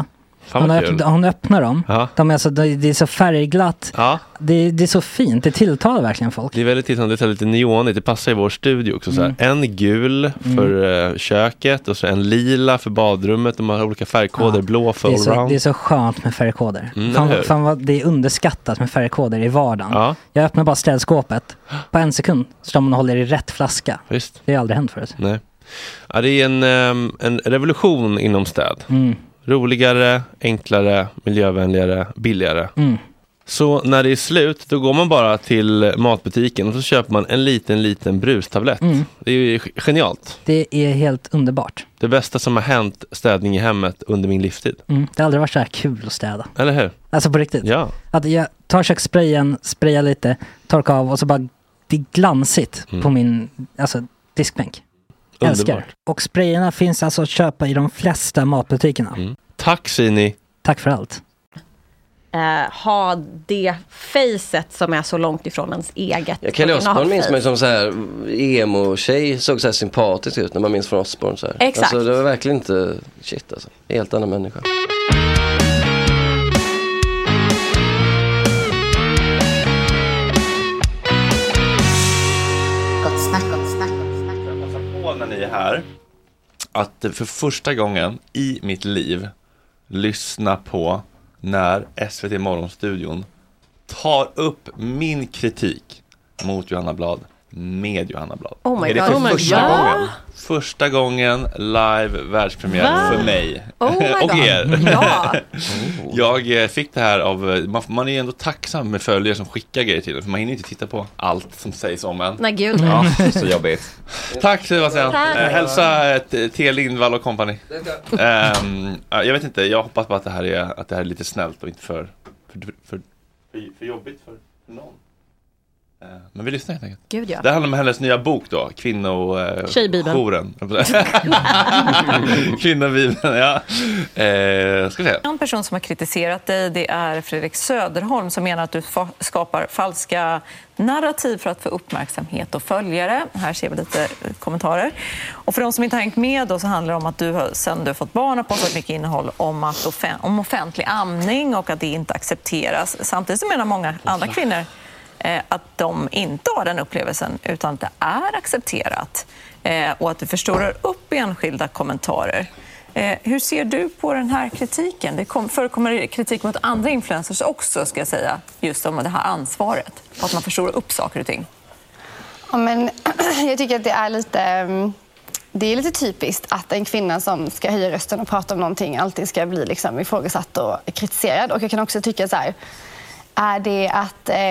Fan vad kul. öpp, hon öppnar dem. Ja. De är alltså, det, det är så färgglatt. Ja. Det, det är så fint. Det tilltalar verkligen folk. Det är väldigt tilltalande. Det är lite neonigt. Det passar i vår studio också. Så här. Mm. En gul för uh, köket och så en lila för badrummet. De har olika färgkoder. Ja. Blå för det är, så, allround. det är så skönt med färgkoder. Mm, fan, eller hur? fan vad det är underskattat med färgkoder i vardagen. Ja. Jag öppnar bara ställskåpet. På en sekund står man och håller i rätt flaska. Visst. Det har aldrig hänt förut. Nej. Ja, det är en, um, en revolution inom städ. Mm. Roligare, enklare, miljövänligare, billigare. Mm. Så när det är slut, då går man bara till matbutiken och så köper man en liten, liten brustablett. Mm. Det är ju genialt. Det är helt underbart. Det bästa som har hänt städning i hemmet under min livstid. Mm. Det har aldrig varit så här kul att städa. Eller hur? Alltså på riktigt. Ja. Att jag tar kökssprayen, sprayar lite, torkar av och så bara det är glansigt Mm. på min alltså, diskbänk. Underbart. Älskar. Och sprayerna finns alltså att köpa i de flesta matbutikerna. Mm. Tack Sini. Tack för allt. Eh, ha det facet som är så långt ifrån ens eget. Jag Kelly Osbourne minns originalface. mig som så här emo-tjej, såg så här sympatisk ut när man minns från Osbourne så här. Exakt. Alltså det var verkligen inte shit alltså. Helt annan människa. Gott snack, gott snack, gott snack. Jag passar på när ni är här att för första gången i mitt liv lyssna på när S V T Morgonstudion tar upp min kritik mot Johanna Blad med Johanna Blad. Oh my är det God. för Oh my första God. gången? Första gången live världspremiär Va? för mig Oh my och God. er. Ja. Jag eh, fick det här av, eh, man, man är ju ändå tacksam med följare som skickar grejer till en, för man hinner inte titta på allt som sägs om en. Nej gud. Ja, så jobbigt. Tack Sebastian. Tack. Eh, hälsa ett T. Lindvall och company. Um, jag vet inte, jag hoppas bara att det här är, att det här är lite snällt och inte för, för, för, för, för jobbigt för någon. Uh, men vi lyssnar helt enkelt. Gud, ja. Det handlar om hennes nya bok då, Kvinno... Uh, Tjejbibeln. Jouren. Kvinnobibeln, ja. Uh, ska vi se. En person som har kritiserat dig, det är Fredrik Söderholm, som menar att du fa- skapar falska narrativ för att få uppmärksamhet och följare. Här ser vi lite kommentarer. Och för de som inte har hängt med då, så handlar det om att du har, sen du har fått barn, har postat mycket innehåll om, att offen- om offentlig amning och att det inte accepteras. Samtidigt så menar många andra kvinnor eh, att de inte har den upplevelsen, utan att det är accepterat. Eh, och att du förstorar upp enskilda kommentarer. Eh, hur ser du på den här kritiken? Det kom, förekommer kritik mot andra influencers också, ska jag säga, just om det här ansvaret. Att man förstorar upp saker och ting. Ja, men, jag tycker att det är lite... Det är lite typiskt att en kvinna som ska höja rösten och prata om någonting alltid ska bli liksom ifrågasatt och kritiserad. Och jag kan också tycka så här... Är det att eh,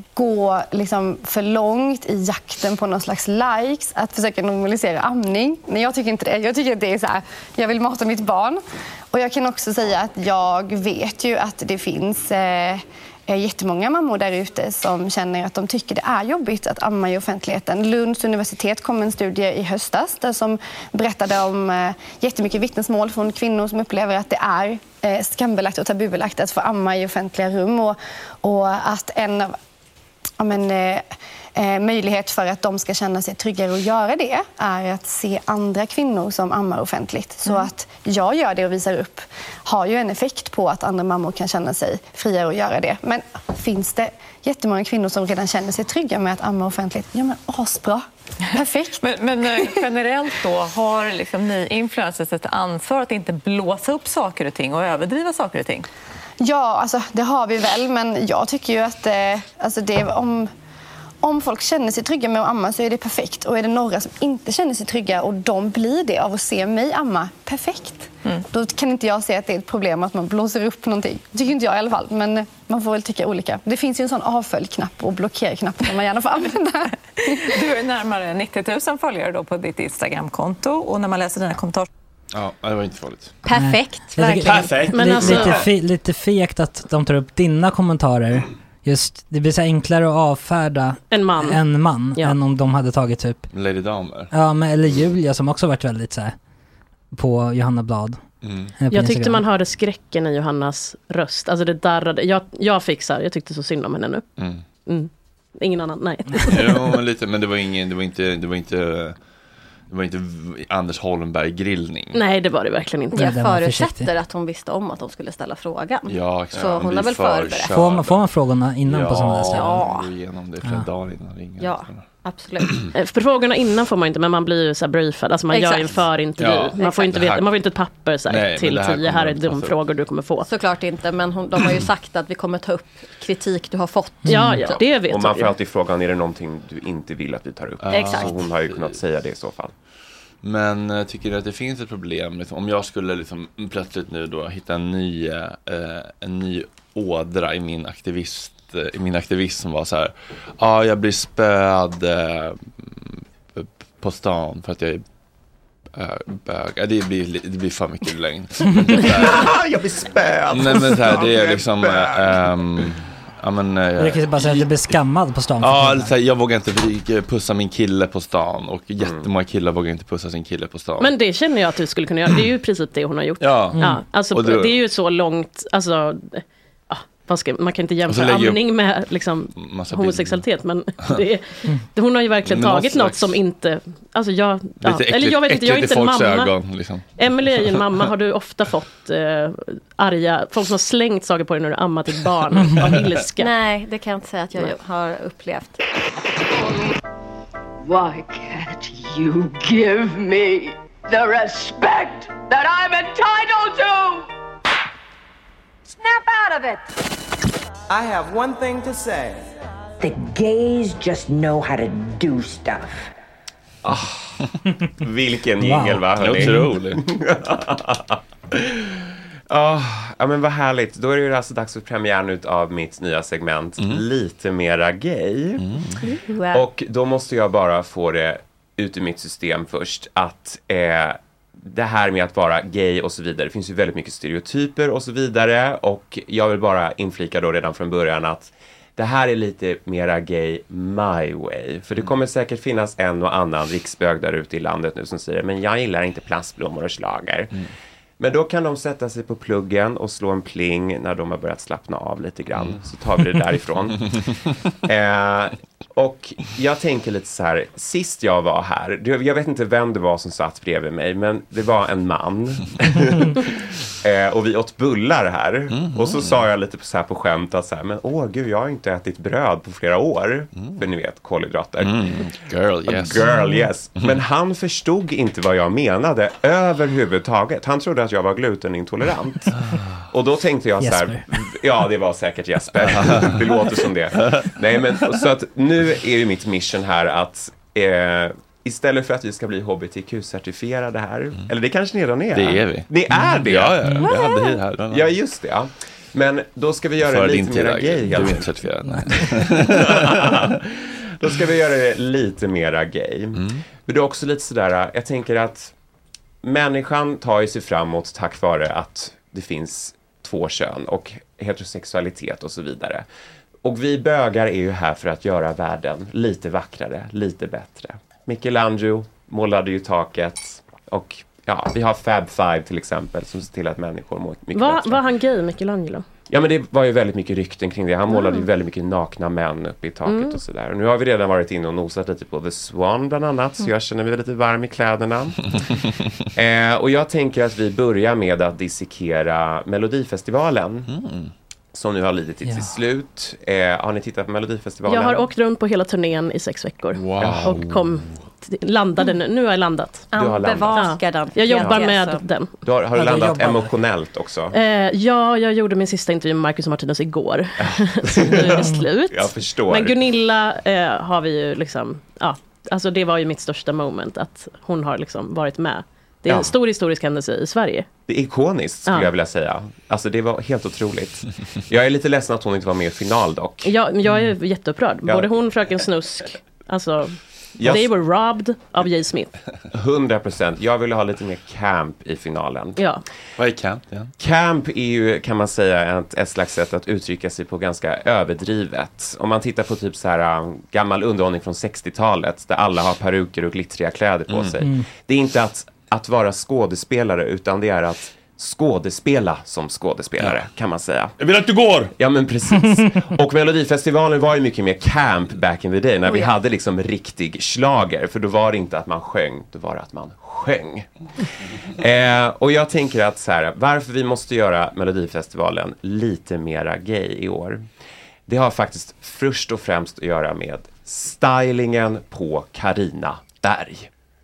gå liksom för långt i jakten på någon slags likes, att försöka normalisera amning? Nej, jag tycker inte det. Jag tycker att det är så här, jag vill mata mitt barn. Och jag kan också säga att jag vet ju att det finns eh, jättemånga mammor där ute som känner att de tycker det är jobbigt att amma i offentligheten. Lunds universitet kom en studie i höstas där som berättade om eh, jättemycket vittnesmål från kvinnor som upplever att det är eh, skambelagt och tabubelagt att få amma i offentliga rum, och, och att en av ja, men, eh, eh, möjlighet för att de ska känna sig tryggare och göra det är att se andra kvinnor som ammar offentligt. Så Mm. att jag gör det och visar upp har ju en effekt på att andra mammor kan känna sig friare att göra det. Men finns det jättemånga kvinnor som redan känner sig trygga med att amma offentligt? Ja, men asbra. Perfekt. Men, men eh, generellt då, har liksom ni influencers ett ansvar att inte blåsa upp saker och ting och överdriva saker och ting? Ja, alltså, det har vi väl, men jag tycker ju att eh, alltså det, om, om folk känner sig trygga med att amma så är det perfekt. Och är det några som inte känner sig trygga och de blir det av att se mig amma, perfekt. Mm. Då kan inte jag se att det är ett problem att man blåser upp någonting. Det tycker inte jag i alla fall, men man får väl tycka olika. Det finns ju en sån avfölj-knapp och blockerknapp som man gärna får använda. Du är närmare nittio tusen följare då på ditt Instagram-konto, och när man läser dina kommentarer... Ja, det var inte farligt. Perfekt, Nej, jag tycker- verkligen. Perfekt. Men Men alltså- lite, fe, lite fegt att de tar upp dina kommentarer. Just, det blir så enklare att avfärda En man. en man Ja. än om de hade tagit typ, Lady Damer. ja, men, eller Julia som också varit väldigt så här på Johanna Blad. Mm. eh, på Jag tyckte Instagram. man hörde skräcken i Johannas röst. Alltså det darrade. Jag, jag fixar. Jag tyckte så synd om henne nu. Mm. Mm. Ingen annan, nej. Jo, men lite, men det var ingen, det var inte, det var inte, det var inte v- Anders Holmberg-grillning. Nej, det var det verkligen inte. Jag förutsätter att hon visste om att de skulle ställa frågan. Ja, exakt. Så hon har väl förberett. Får man, får man frågorna innan ja, på sådana ställen? Ja, igenom det flera Ja. dagar innan ringen. Ja, absolut. För frågorna innan får man inte, men man blir ju så här briefad. Alltså man Exakt. gör ju en förintervju. Ja, man får inte det här- veta, man får inte ett papper så här, Nej, men till det här tio, här är kommer- de alltså- frågor du kommer få. Såklart inte, men hon, de har ju sagt att vi kommer ta upp kritik du har fått. Ja, ja, det vet Och man jag får ju. alltid frågan, är det någonting du inte vill att vi tar upp? Exakt. Så hon har ju kunnat säga det i så fall. Men jag tycker du att det finns ett problem liksom, om jag skulle liksom, plötsligt nu då hitta en ny, eh, en ny ådra i min aktivist eh, i min aktivism som var så här, ja ah, jag blir spöd eh, på stan för att jag är äh, bög. Ja, det blir li- det blir för mycket lögn. Jag blir spöd. Nej men så här, det är liksom ähm, ja men äh, Du kan bara säga att du blir skammad på stan. för ja, killar. så här, jag vågar inte pussa min kille på stan och jättemånga killar vågar inte pussa sin kille på stan. Men det känner jag att du skulle kunna göra. Det är ju precis det hon har gjort. Ja. Mm. Ja, alltså, Och då- det är ju så långt, alltså, ja, vad ska, man kan inte jämföra lägger jag upp amning med liksom, massa homosexualitet, men det är, det, hon har ju verkligen Men någon tagit något slags- som inte, alltså jag, ja, Lite äckligt, eller jag vet inte, jag är äckligt inte i en folks mamma. ögon, liksom. Emily är ju en mamma. Har du ofta fått eh, arga, folk som har slängt saker på dig när du ammat ditt barn av ilska? Nej, det kan jag inte säga att jag Nej. har upplevt. Why can't you give me the respect that I'm entitled to? Snap out of it! I have one thing to say. The gays just know how to do stuff. Ah, vilken jingel, va? hörni? Otrolig. Ah, ja men vad härligt. Då är det ju alltså dags för premiären av mitt nya segment Lite mera gay. Wow. Och då måste jag bara få det ut i mitt system först att eh, det här med att vara gay och så vidare, det finns ju väldigt mycket stereotyper och så vidare, och jag vill bara inflika då redan från början att det här är lite mera gay my way. För det kommer säkert finnas en och annan riksbög där ute i landet nu som säger, men jag gillar inte plastblommor och schlager. Mm. Men då kan de sätta sig på pluggen och slå en pling när de har börjat slappna av lite grann. Mm. Så tar vi det därifrån. eh, och jag tänker lite så här, sist jag var här, jag vet inte vem det var som satt bredvid mig, men det var en man. eh, och vi åt bullar här. Mm. Och så sa jag lite så här på skämt att så här, men åh gud, jag har inte ätit bröd på flera år. Mm. För ni vet, kolhydrater. Mm. Girl, yes. Girl, yes. Mm. Men han förstod inte vad jag menade överhuvudtaget. Han trodde att jag var glutenintolerant. Och då tänkte jag så här, ja det var säkert Jesper. Det låter som det. Nej men så att nu är ju mitt mission här att eh, istället för att vi ska bli H B T Q-certifierade här, mm. eller det kanske redan är. Det är vi. Det är det. Ja, ja, vi hade det här. Ja, just det. Ja. Men då ska vi göra För det din lite mer gay. Du är inte certifierad. Nej. Då ska vi göra det lite mera gay. Mm. Men det är också lite sådär, jag tänker att människan tar ju sig framåt tack vare att det finns två kön och heterosexualitet och så vidare. Och vi bögar är ju här för att göra världen lite vackrare, lite bättre. Michelangelo målade ju taket och ja, vi har Fab Five till exempel som ser till att människor mår mycket Va, bättre. var han gay, Michelangelo? Ja, men det var ju väldigt mycket rykten kring det. Han målade Mm. ju väldigt mycket nakna män uppe i taket Mm. och sådär. Och nu har vi redan varit inne och nosat lite på The Swan bland annat. Så jag känner mig lite varm i kläderna. eh, och jag tänker att vi börjar med att dissekera Melodifestivalen. Mm. Som nu har lidit till Ja. sitt slut. Eh, har ni tittat på Melodifestivalen? Jag har åkt runt på hela turnén i sex veckor. Wow. Och kom, landade nu. Nu har jag landat. Du har landat. Bevakar den. Jag jobbar Ja. med Så. den. Du har, har du Ja, du landat jobbar. emotionellt också? Eh, ja, jag gjorde min sista intervju med Marcus och Martinus igår. Så nu är det slut. Jag förstår. Men Gunilla eh, har vi ju liksom, ja, alltså det var ju mitt största moment att hon har liksom varit med. Det är en Ja. stor historisk händelse i Sverige. Det är ikoniskt skulle Ja. jag vilja säga. Alltså det var helt otroligt. Jag är lite ledsen att hon inte var med i final dock. Ja, men jag är jätteupprörd. Ja. Både hon, Fröken Snusk, alltså, Jag- they were robbed av Jay Smith. hundra procent. Jag ville ha lite mer camp i finalen. Ja. Vad är camp? Ja. Camp är ju, kan man säga, ett, ett slags sätt att uttrycka sig på ganska överdrivet. Om man tittar på typ så här um, gammal underhållning från sextiotalet där alla har peruker och glittriga kläder på Mm. sig. Mm. Det är inte att, att vara skådespelare utan det är att skådespela som skådespelare, Ja. kan man säga. Jag vill att du går! Ja, men precis. Och Melodifestivalen var ju mycket mer camp back in the day, när vi Oh, ja. hade liksom riktig slager. För då var det inte att man sjöng, då var det att man sjöng. eh, och jag tänker att så här, varför vi måste göra Melodifestivalen lite mera gay i år, det har faktiskt först och främst att göra med stylingen på Carina Berg.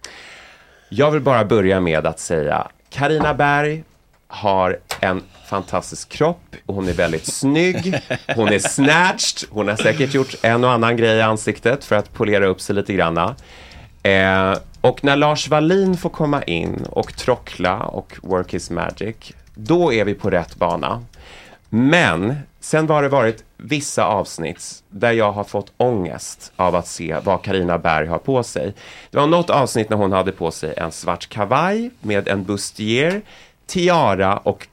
Jag vill bara börja med att säga Carina Berg har en fantastisk kropp. Hon är väldigt snygg. Hon är snatched. Hon har säkert gjort en och annan grej i ansiktet för att polera upp sig lite granna. Eh, och när Lars Wallin får komma in och trockla och work his magic, då är vi på rätt bana. Men sen har det varit vissa avsnitt där jag har fått ångest av att se vad Carina Berg har på sig. Det var något avsnitt när hon hade på sig en svart kavaj med en bustier, tiara och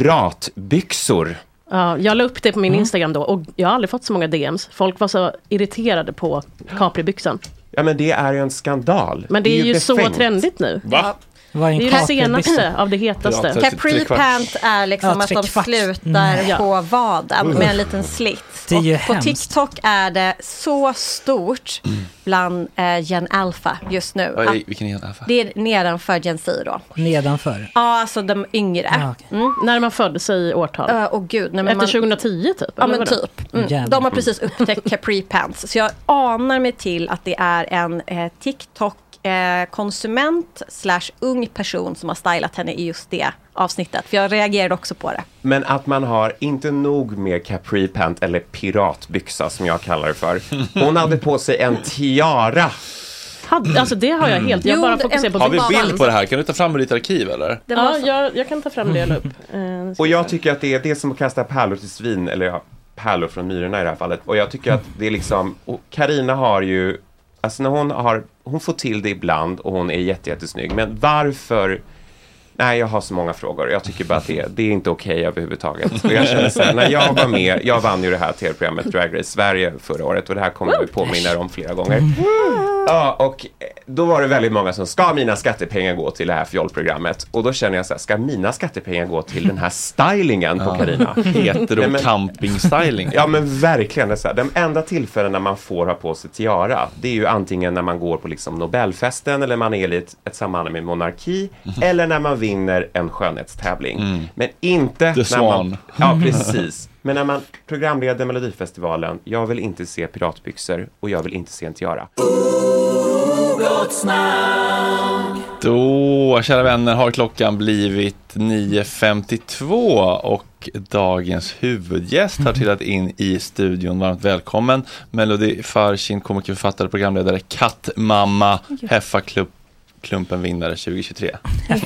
piratbyxor. Ja, jag la upp det på min Instagram då och jag har aldrig fått så många D Ms. Folk var så irriterade på Capri-byxan. Ja, men det är ju en skandal. Men det är, ju ju så befängt. trendigt nu. Va? Vad är en Det är ju det Capri-byxa? senaste av det hetaste. Ja, Capri pant är liksom Ja, att de trekvart. slutar Mm. på vaden med en liten slit. Det är ju och på hemskt. TikTok är det så stort bland eh, Gen Alpha just nu. Vad är- att Vilken är alfa? det är nedanför Gen Z då. Nedanför. Ja, alltså de yngre. Ja, okej. Mm. När man föddes i årtal. Uh, och gud, nej, men Efter man, tjugohundratio typ? Ja, eller men vadå? typ. Mm. Jävlar. De har precis upptäckt Capri Pants. Så jag anar mig till att det är en eh, TikTok eh, konsument slash ung person som har stylat henne i just det avsnittet. För jag reagerade också på det. Men att man har inte nog med Capri pant eller piratbyxa som jag kallar det för. Hon hade på sig en tiara. Hade, alltså det har jag helt. Jag Jo, bara det- fokuserar på Har vi byxan. bild på det här? Kan du ta fram ditt arkiv eller? Det Ja, var så- jag, jag kan ta fram det och la upp. Eh, Och jag tycker att det är det som att kasta pärlor till svin, eller ja, pärlor från myrorna i det här fallet. Och jag tycker att det är liksom, och Carina har ju, alltså när hon har, hon får till det ibland och hon är jätte, jättesnygg. Men varför, nej jag har så många frågor. Jag tycker bara att det, det är inte okej överhuvudtaget. Och jag känner så här, när jag var med, jag vann ju det här tv-programmet Drag Race Sverige förra året. Och det här kommer jag påminna om flera gånger. Ja, och då var det väldigt många som, ska mina skattepengar gå till det här fjollprogrammet? Och då känner jag så här, ska mina skattepengar gå till den här stylingen på Carina? Hetero camping-styling. Ja, men verkligen. Det är så här, de enda tillfällen när man får ha på sig tiara, det är ju antingen när man går på liksom Nobelfesten, eller man är i ett, ett sammanhang med monarki, eller när man vinner en skönhetstävling. Mm. Men inte The när Swan. man... Ja, precis. Men när man programleder Melodifestivalen, jag vill inte se piratbyxor och jag vill inte se en tiara. Då, kära vänner, har klockan blivit nio femtiotvå och dagens huvudgäst har trillat in i studion. Varmt välkommen, Melody Farshin, komiker, författare, programledare, kattmamma, Heffa-klumpen vinnare tjugohundratjugotre.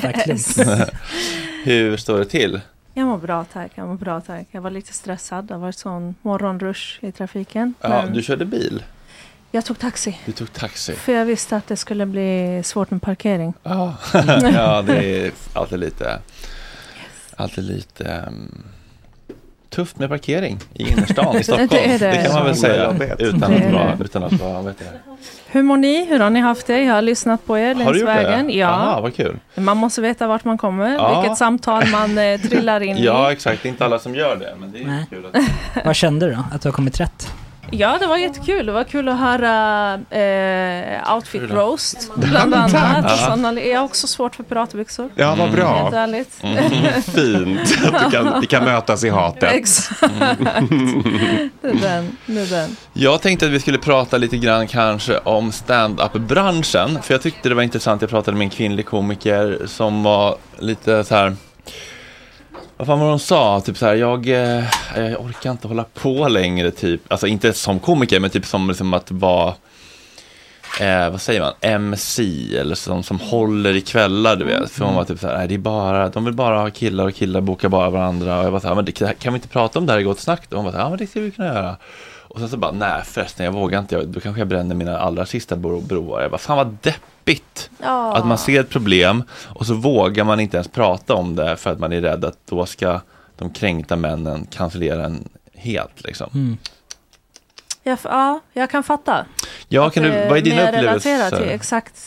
Hur står det till? Jag mår bra tack, jag mår bra tack. Jag var lite stressad, det var ett sån morgonrush i trafiken. Ja, Men du körde bil. jag tog taxi. Du tog taxi. För jag visste att det skulle bli svårt med parkering. Ja, ja det är alltid lite, alltid lite um, tufft med parkering i innerstan i Stockholm. Det är det. Det kan man väl säga utan Det är att vara, det. utan att vara, vet jag. Hur mår ni? Hur har ni haft det? Jag har lyssnat på er Har du längs gjort vägen. det? Ja. Aha, vad kul. Man måste veta vart man kommer, Ja. vilket samtal man eh, trillar in Ja, i. exakt. Det är inte alla som gör det, men det är Nej. kul att... Vad kände du då? Att du har kommit rätt? Ja, det var jättekul. Det var kul att höra eh, outfit Kul. roast, bland annat. Ja. Såna, jag har också svårt för piratbyxor. Ja, vad bra. Helt ärligt. Mm, fint att du kan, vi kan mötas i hatet. Exakt. Det är den. Det är den. Jag tänkte att vi skulle prata lite grann kanske om stand-up-branschen. För jag tyckte det var intressant. Jag pratade med en kvinnlig komiker som var lite så här... Vad fan var de sa? Typ så här, jag, eh, jag orkar inte hålla på längre typ. Alltså inte som komiker, men typ som liksom att vara... Eh, vad säger man? M C eller som, som håller i kvällar, du vet. För hon var typ så här, nej, det är bara, de vill bara ha killar och killar bokar bara varandra. Och jag var så här, men det, kan vi inte prata om det här i Gott Snack? Och hon var så här, ja men det ska vi kunna göra. Och sen så bara, nej förresten, jag vågar inte. Jag, då kanske jag bränner mina allra sista bro- broar. Jag bara, fan vad deppigt. Ja. Att man ser ett problem och så vågar man inte ens prata om det för att man är rädd att då ska de kränkta männen cancellera en helt liksom. Mm. Ja, f- ja, jag kan fatta. Ja, Att kan du, det vad är dina mer upplevelser? relaterat till exakt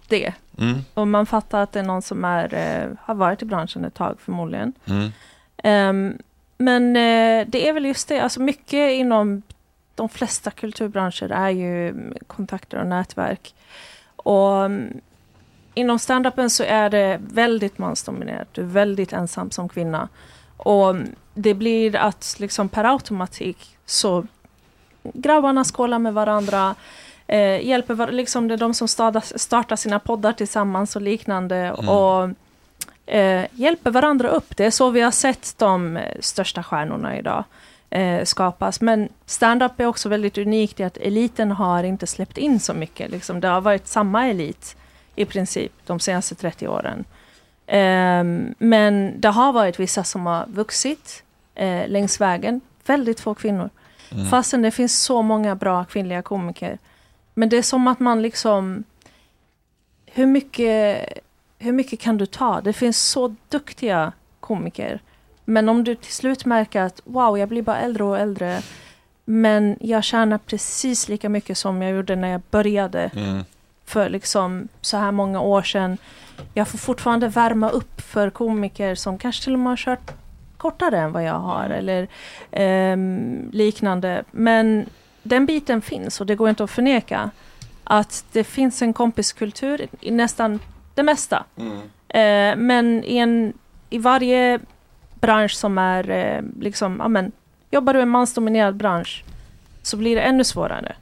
det. Mm. Och man fattar att det är någon som är, eh, har varit i branschen ett tag förmodligen. Mm. Um, men eh, det är väl just det, alltså mycket inom de flesta kulturbranscher är ju kontakter och nätverk. Och um, inom stand-upen så är det väldigt mansdominerat. Du är väldigt ensam som kvinna. Och um, det blir att liksom per automatik så grabbarna skålar med varandra. Eh, hjälper var, liksom det är de som startar, startar sina poddar tillsammans och liknande. Mm. Och eh, hjälper varandra upp. Det är så vi har sett de största stjärnorna idag eh, skapas. Men stand-up är också väldigt unikt i att eliten har inte släppt in så mycket. Liksom, det har varit samma elit i princip de senaste trettio åren. Eh, men det har varit vissa som har vuxit eh, längs vägen. Väldigt få kvinnor. Mm. Fastän det finns så många bra kvinnliga komiker. Men det är som att man liksom... Hur mycket, hur mycket kan du ta? Det finns så duktiga komiker. Men om du till slut märker att wow, jag blir bara äldre och äldre. Men jag tjänar precis lika mycket som jag gjorde när jag började. Mm. För liksom så här många år sedan. Jag får fortfarande värma upp för komiker som kanske till och med har kört kortare än vad jag har. Eller eh, liknande. Men den biten finns och det går inte att förneka. Att det finns en kompiskultur i nästan det mesta. Mm. Eh, men i, en, i varje bransch som är eh, liksom, amen, jobbar du i en mansdominerad bransch så blir det ännu svårare.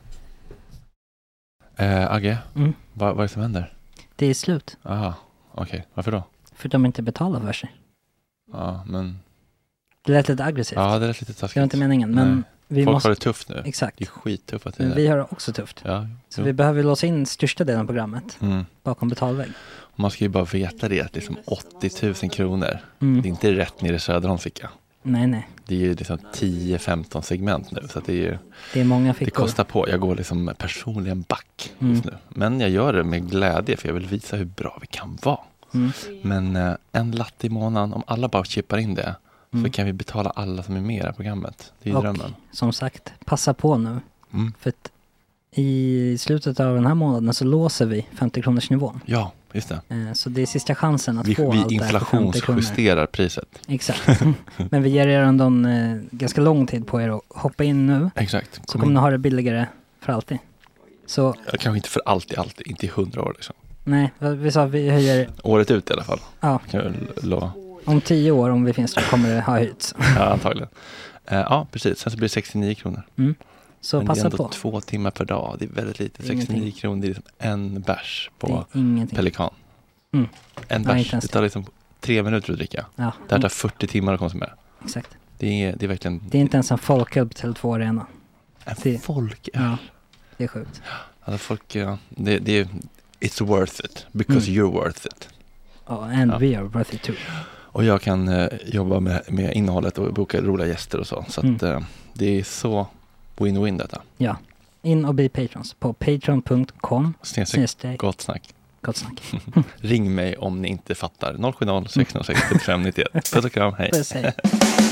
Eh, Agge, Mm. vad, vad är det som händer? Det är slut. Aha, okej. Okay. Varför då? För de inte betalar för sig. Ja, men... Det lät lite aggressivt. Ja, det lät lite taskigt. Det var inte meningen, men vi folk måste... har det tufft nu. Exakt. Det är skittuffa tider. Men vi har det också tufft. Ja, så vi behöver låsa in största delen av programmet mm. bakom betalvägg. Man ska ju bara veta det att liksom åttio tusen kronor, mm. det är inte rätt nere i Söderholms ficka. Nej, nej. Det är ju liksom tio femton segment nu, så att det är ju... Det är många fickor. Det kostar på. Jag går liksom personligen back mm. just nu. Men jag gör det med glädje för jag vill visa hur bra vi kan vara. Mm. Men eh, en latte i månaden, om alla bara chippar in det, mm. så kan vi betala alla som är med i det här programmet. Det är ju och, drömmen. Som sagt, passa på nu. Mm. För att i slutet av den här månaden så låser vi femtio kronors nivån. Ja, just det. Eh, så det är sista chansen att vi, få vi allt det här för femtio kronor. Vi inflationsjusterar priset. Exakt. Men vi ger er ändå en eh, ganska lång tid på er att hoppa in nu. Exakt. Kom så kommer ni ha det billigare för alltid. Så, ja, kanske inte för alltid, alltid. Inte i hundra år liksom. Nej, vi sa vi höjer... Året ut i alla fall. Ja. Kan jag lova. Om tio år, om vi finns där, kommer det ha höjts. Ja, antagligen. Uh, ja, precis. Sen så blir det sextionio kronor. Mm. Så men passa det är ändå på. två timmar per dag. Det är väldigt lite. Ingenting. sextionio kronor, det är liksom en bärs på ingenting. Pelikan. Mm. En bärs, det tar liksom tre minuter att dricka. Ja. Det här tar fyrtio timmar att konsumera. Exakt. Det är, det är verkligen... Det är inte ens en folköl på Tele två Arena. En det... folköl? Ja, det är sjukt. Alltså folk, ja, det, det är... It's worth it, because mm. you're worth it. Oh, and ja. we are worth it too. Och jag kan eh, jobba med, med innehållet och boka roliga gäster och så. Så mm. att eh, det är så win-win detta. Ja, in och bli patrons på patreon punkt com snedstreck gott snack. Gott snack. Ring mig om ni inte fattar. noll sju noll sex noll sex fem nio ett. Puss och kram, hej. Puss, hej.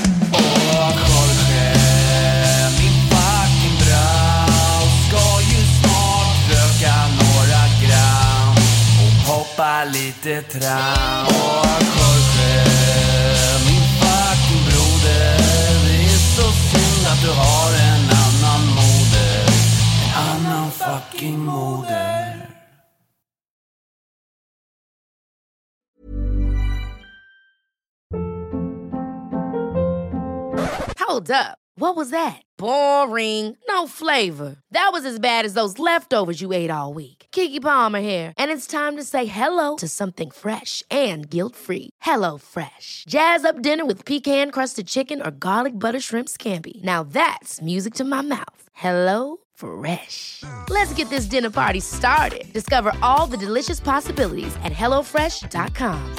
Hoppa lite tram. Åh, Jorge, min fucking broder. Det är så synd att du har en annan moder. En annan fucking moder. Hold up. What was that? Boring. No flavor. That was as bad as those leftovers you ate all week. Keke Palmer here, and it's time to say hello to something fresh and guilt-free. Hello Fresh. Jazz up dinner with pecan-crusted chicken or garlic butter shrimp scampi. Now that's music to my mouth. Hello Fresh. Let's get this dinner party started. Discover all the delicious possibilities at hello fresh dot com.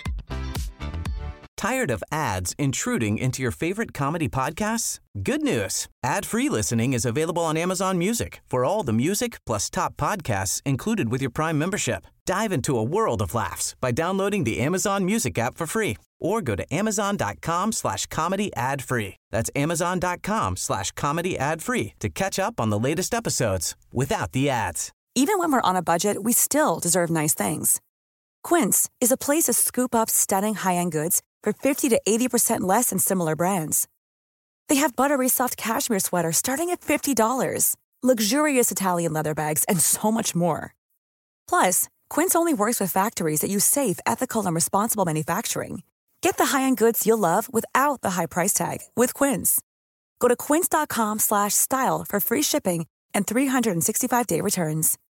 Tired of ads intruding into your favorite comedy podcasts? Good news. Ad-free listening is available on Amazon Music for all the music plus top podcasts included with your Prime membership. Dive into a world of laughs by downloading the Amazon Music app for free or go to amazon.com slash comedy ad free. That's amazon.com slash comedy ad free to catch up on the latest episodes without the ads. Even when we're on a budget, we still deserve nice things. Quince is a place to scoop up stunning high-end goods for fifty to eighty percent less than similar brands. They have buttery soft cashmere sweaters starting at fifty dollars, luxurious Italian leather bags, and so much more. Plus, Quince only works with factories that use safe, ethical, and responsible manufacturing. Get the high-end goods you'll love without the high price tag with Quince. Go to quince.com slash style for free shipping and three hundred sixty-five day returns.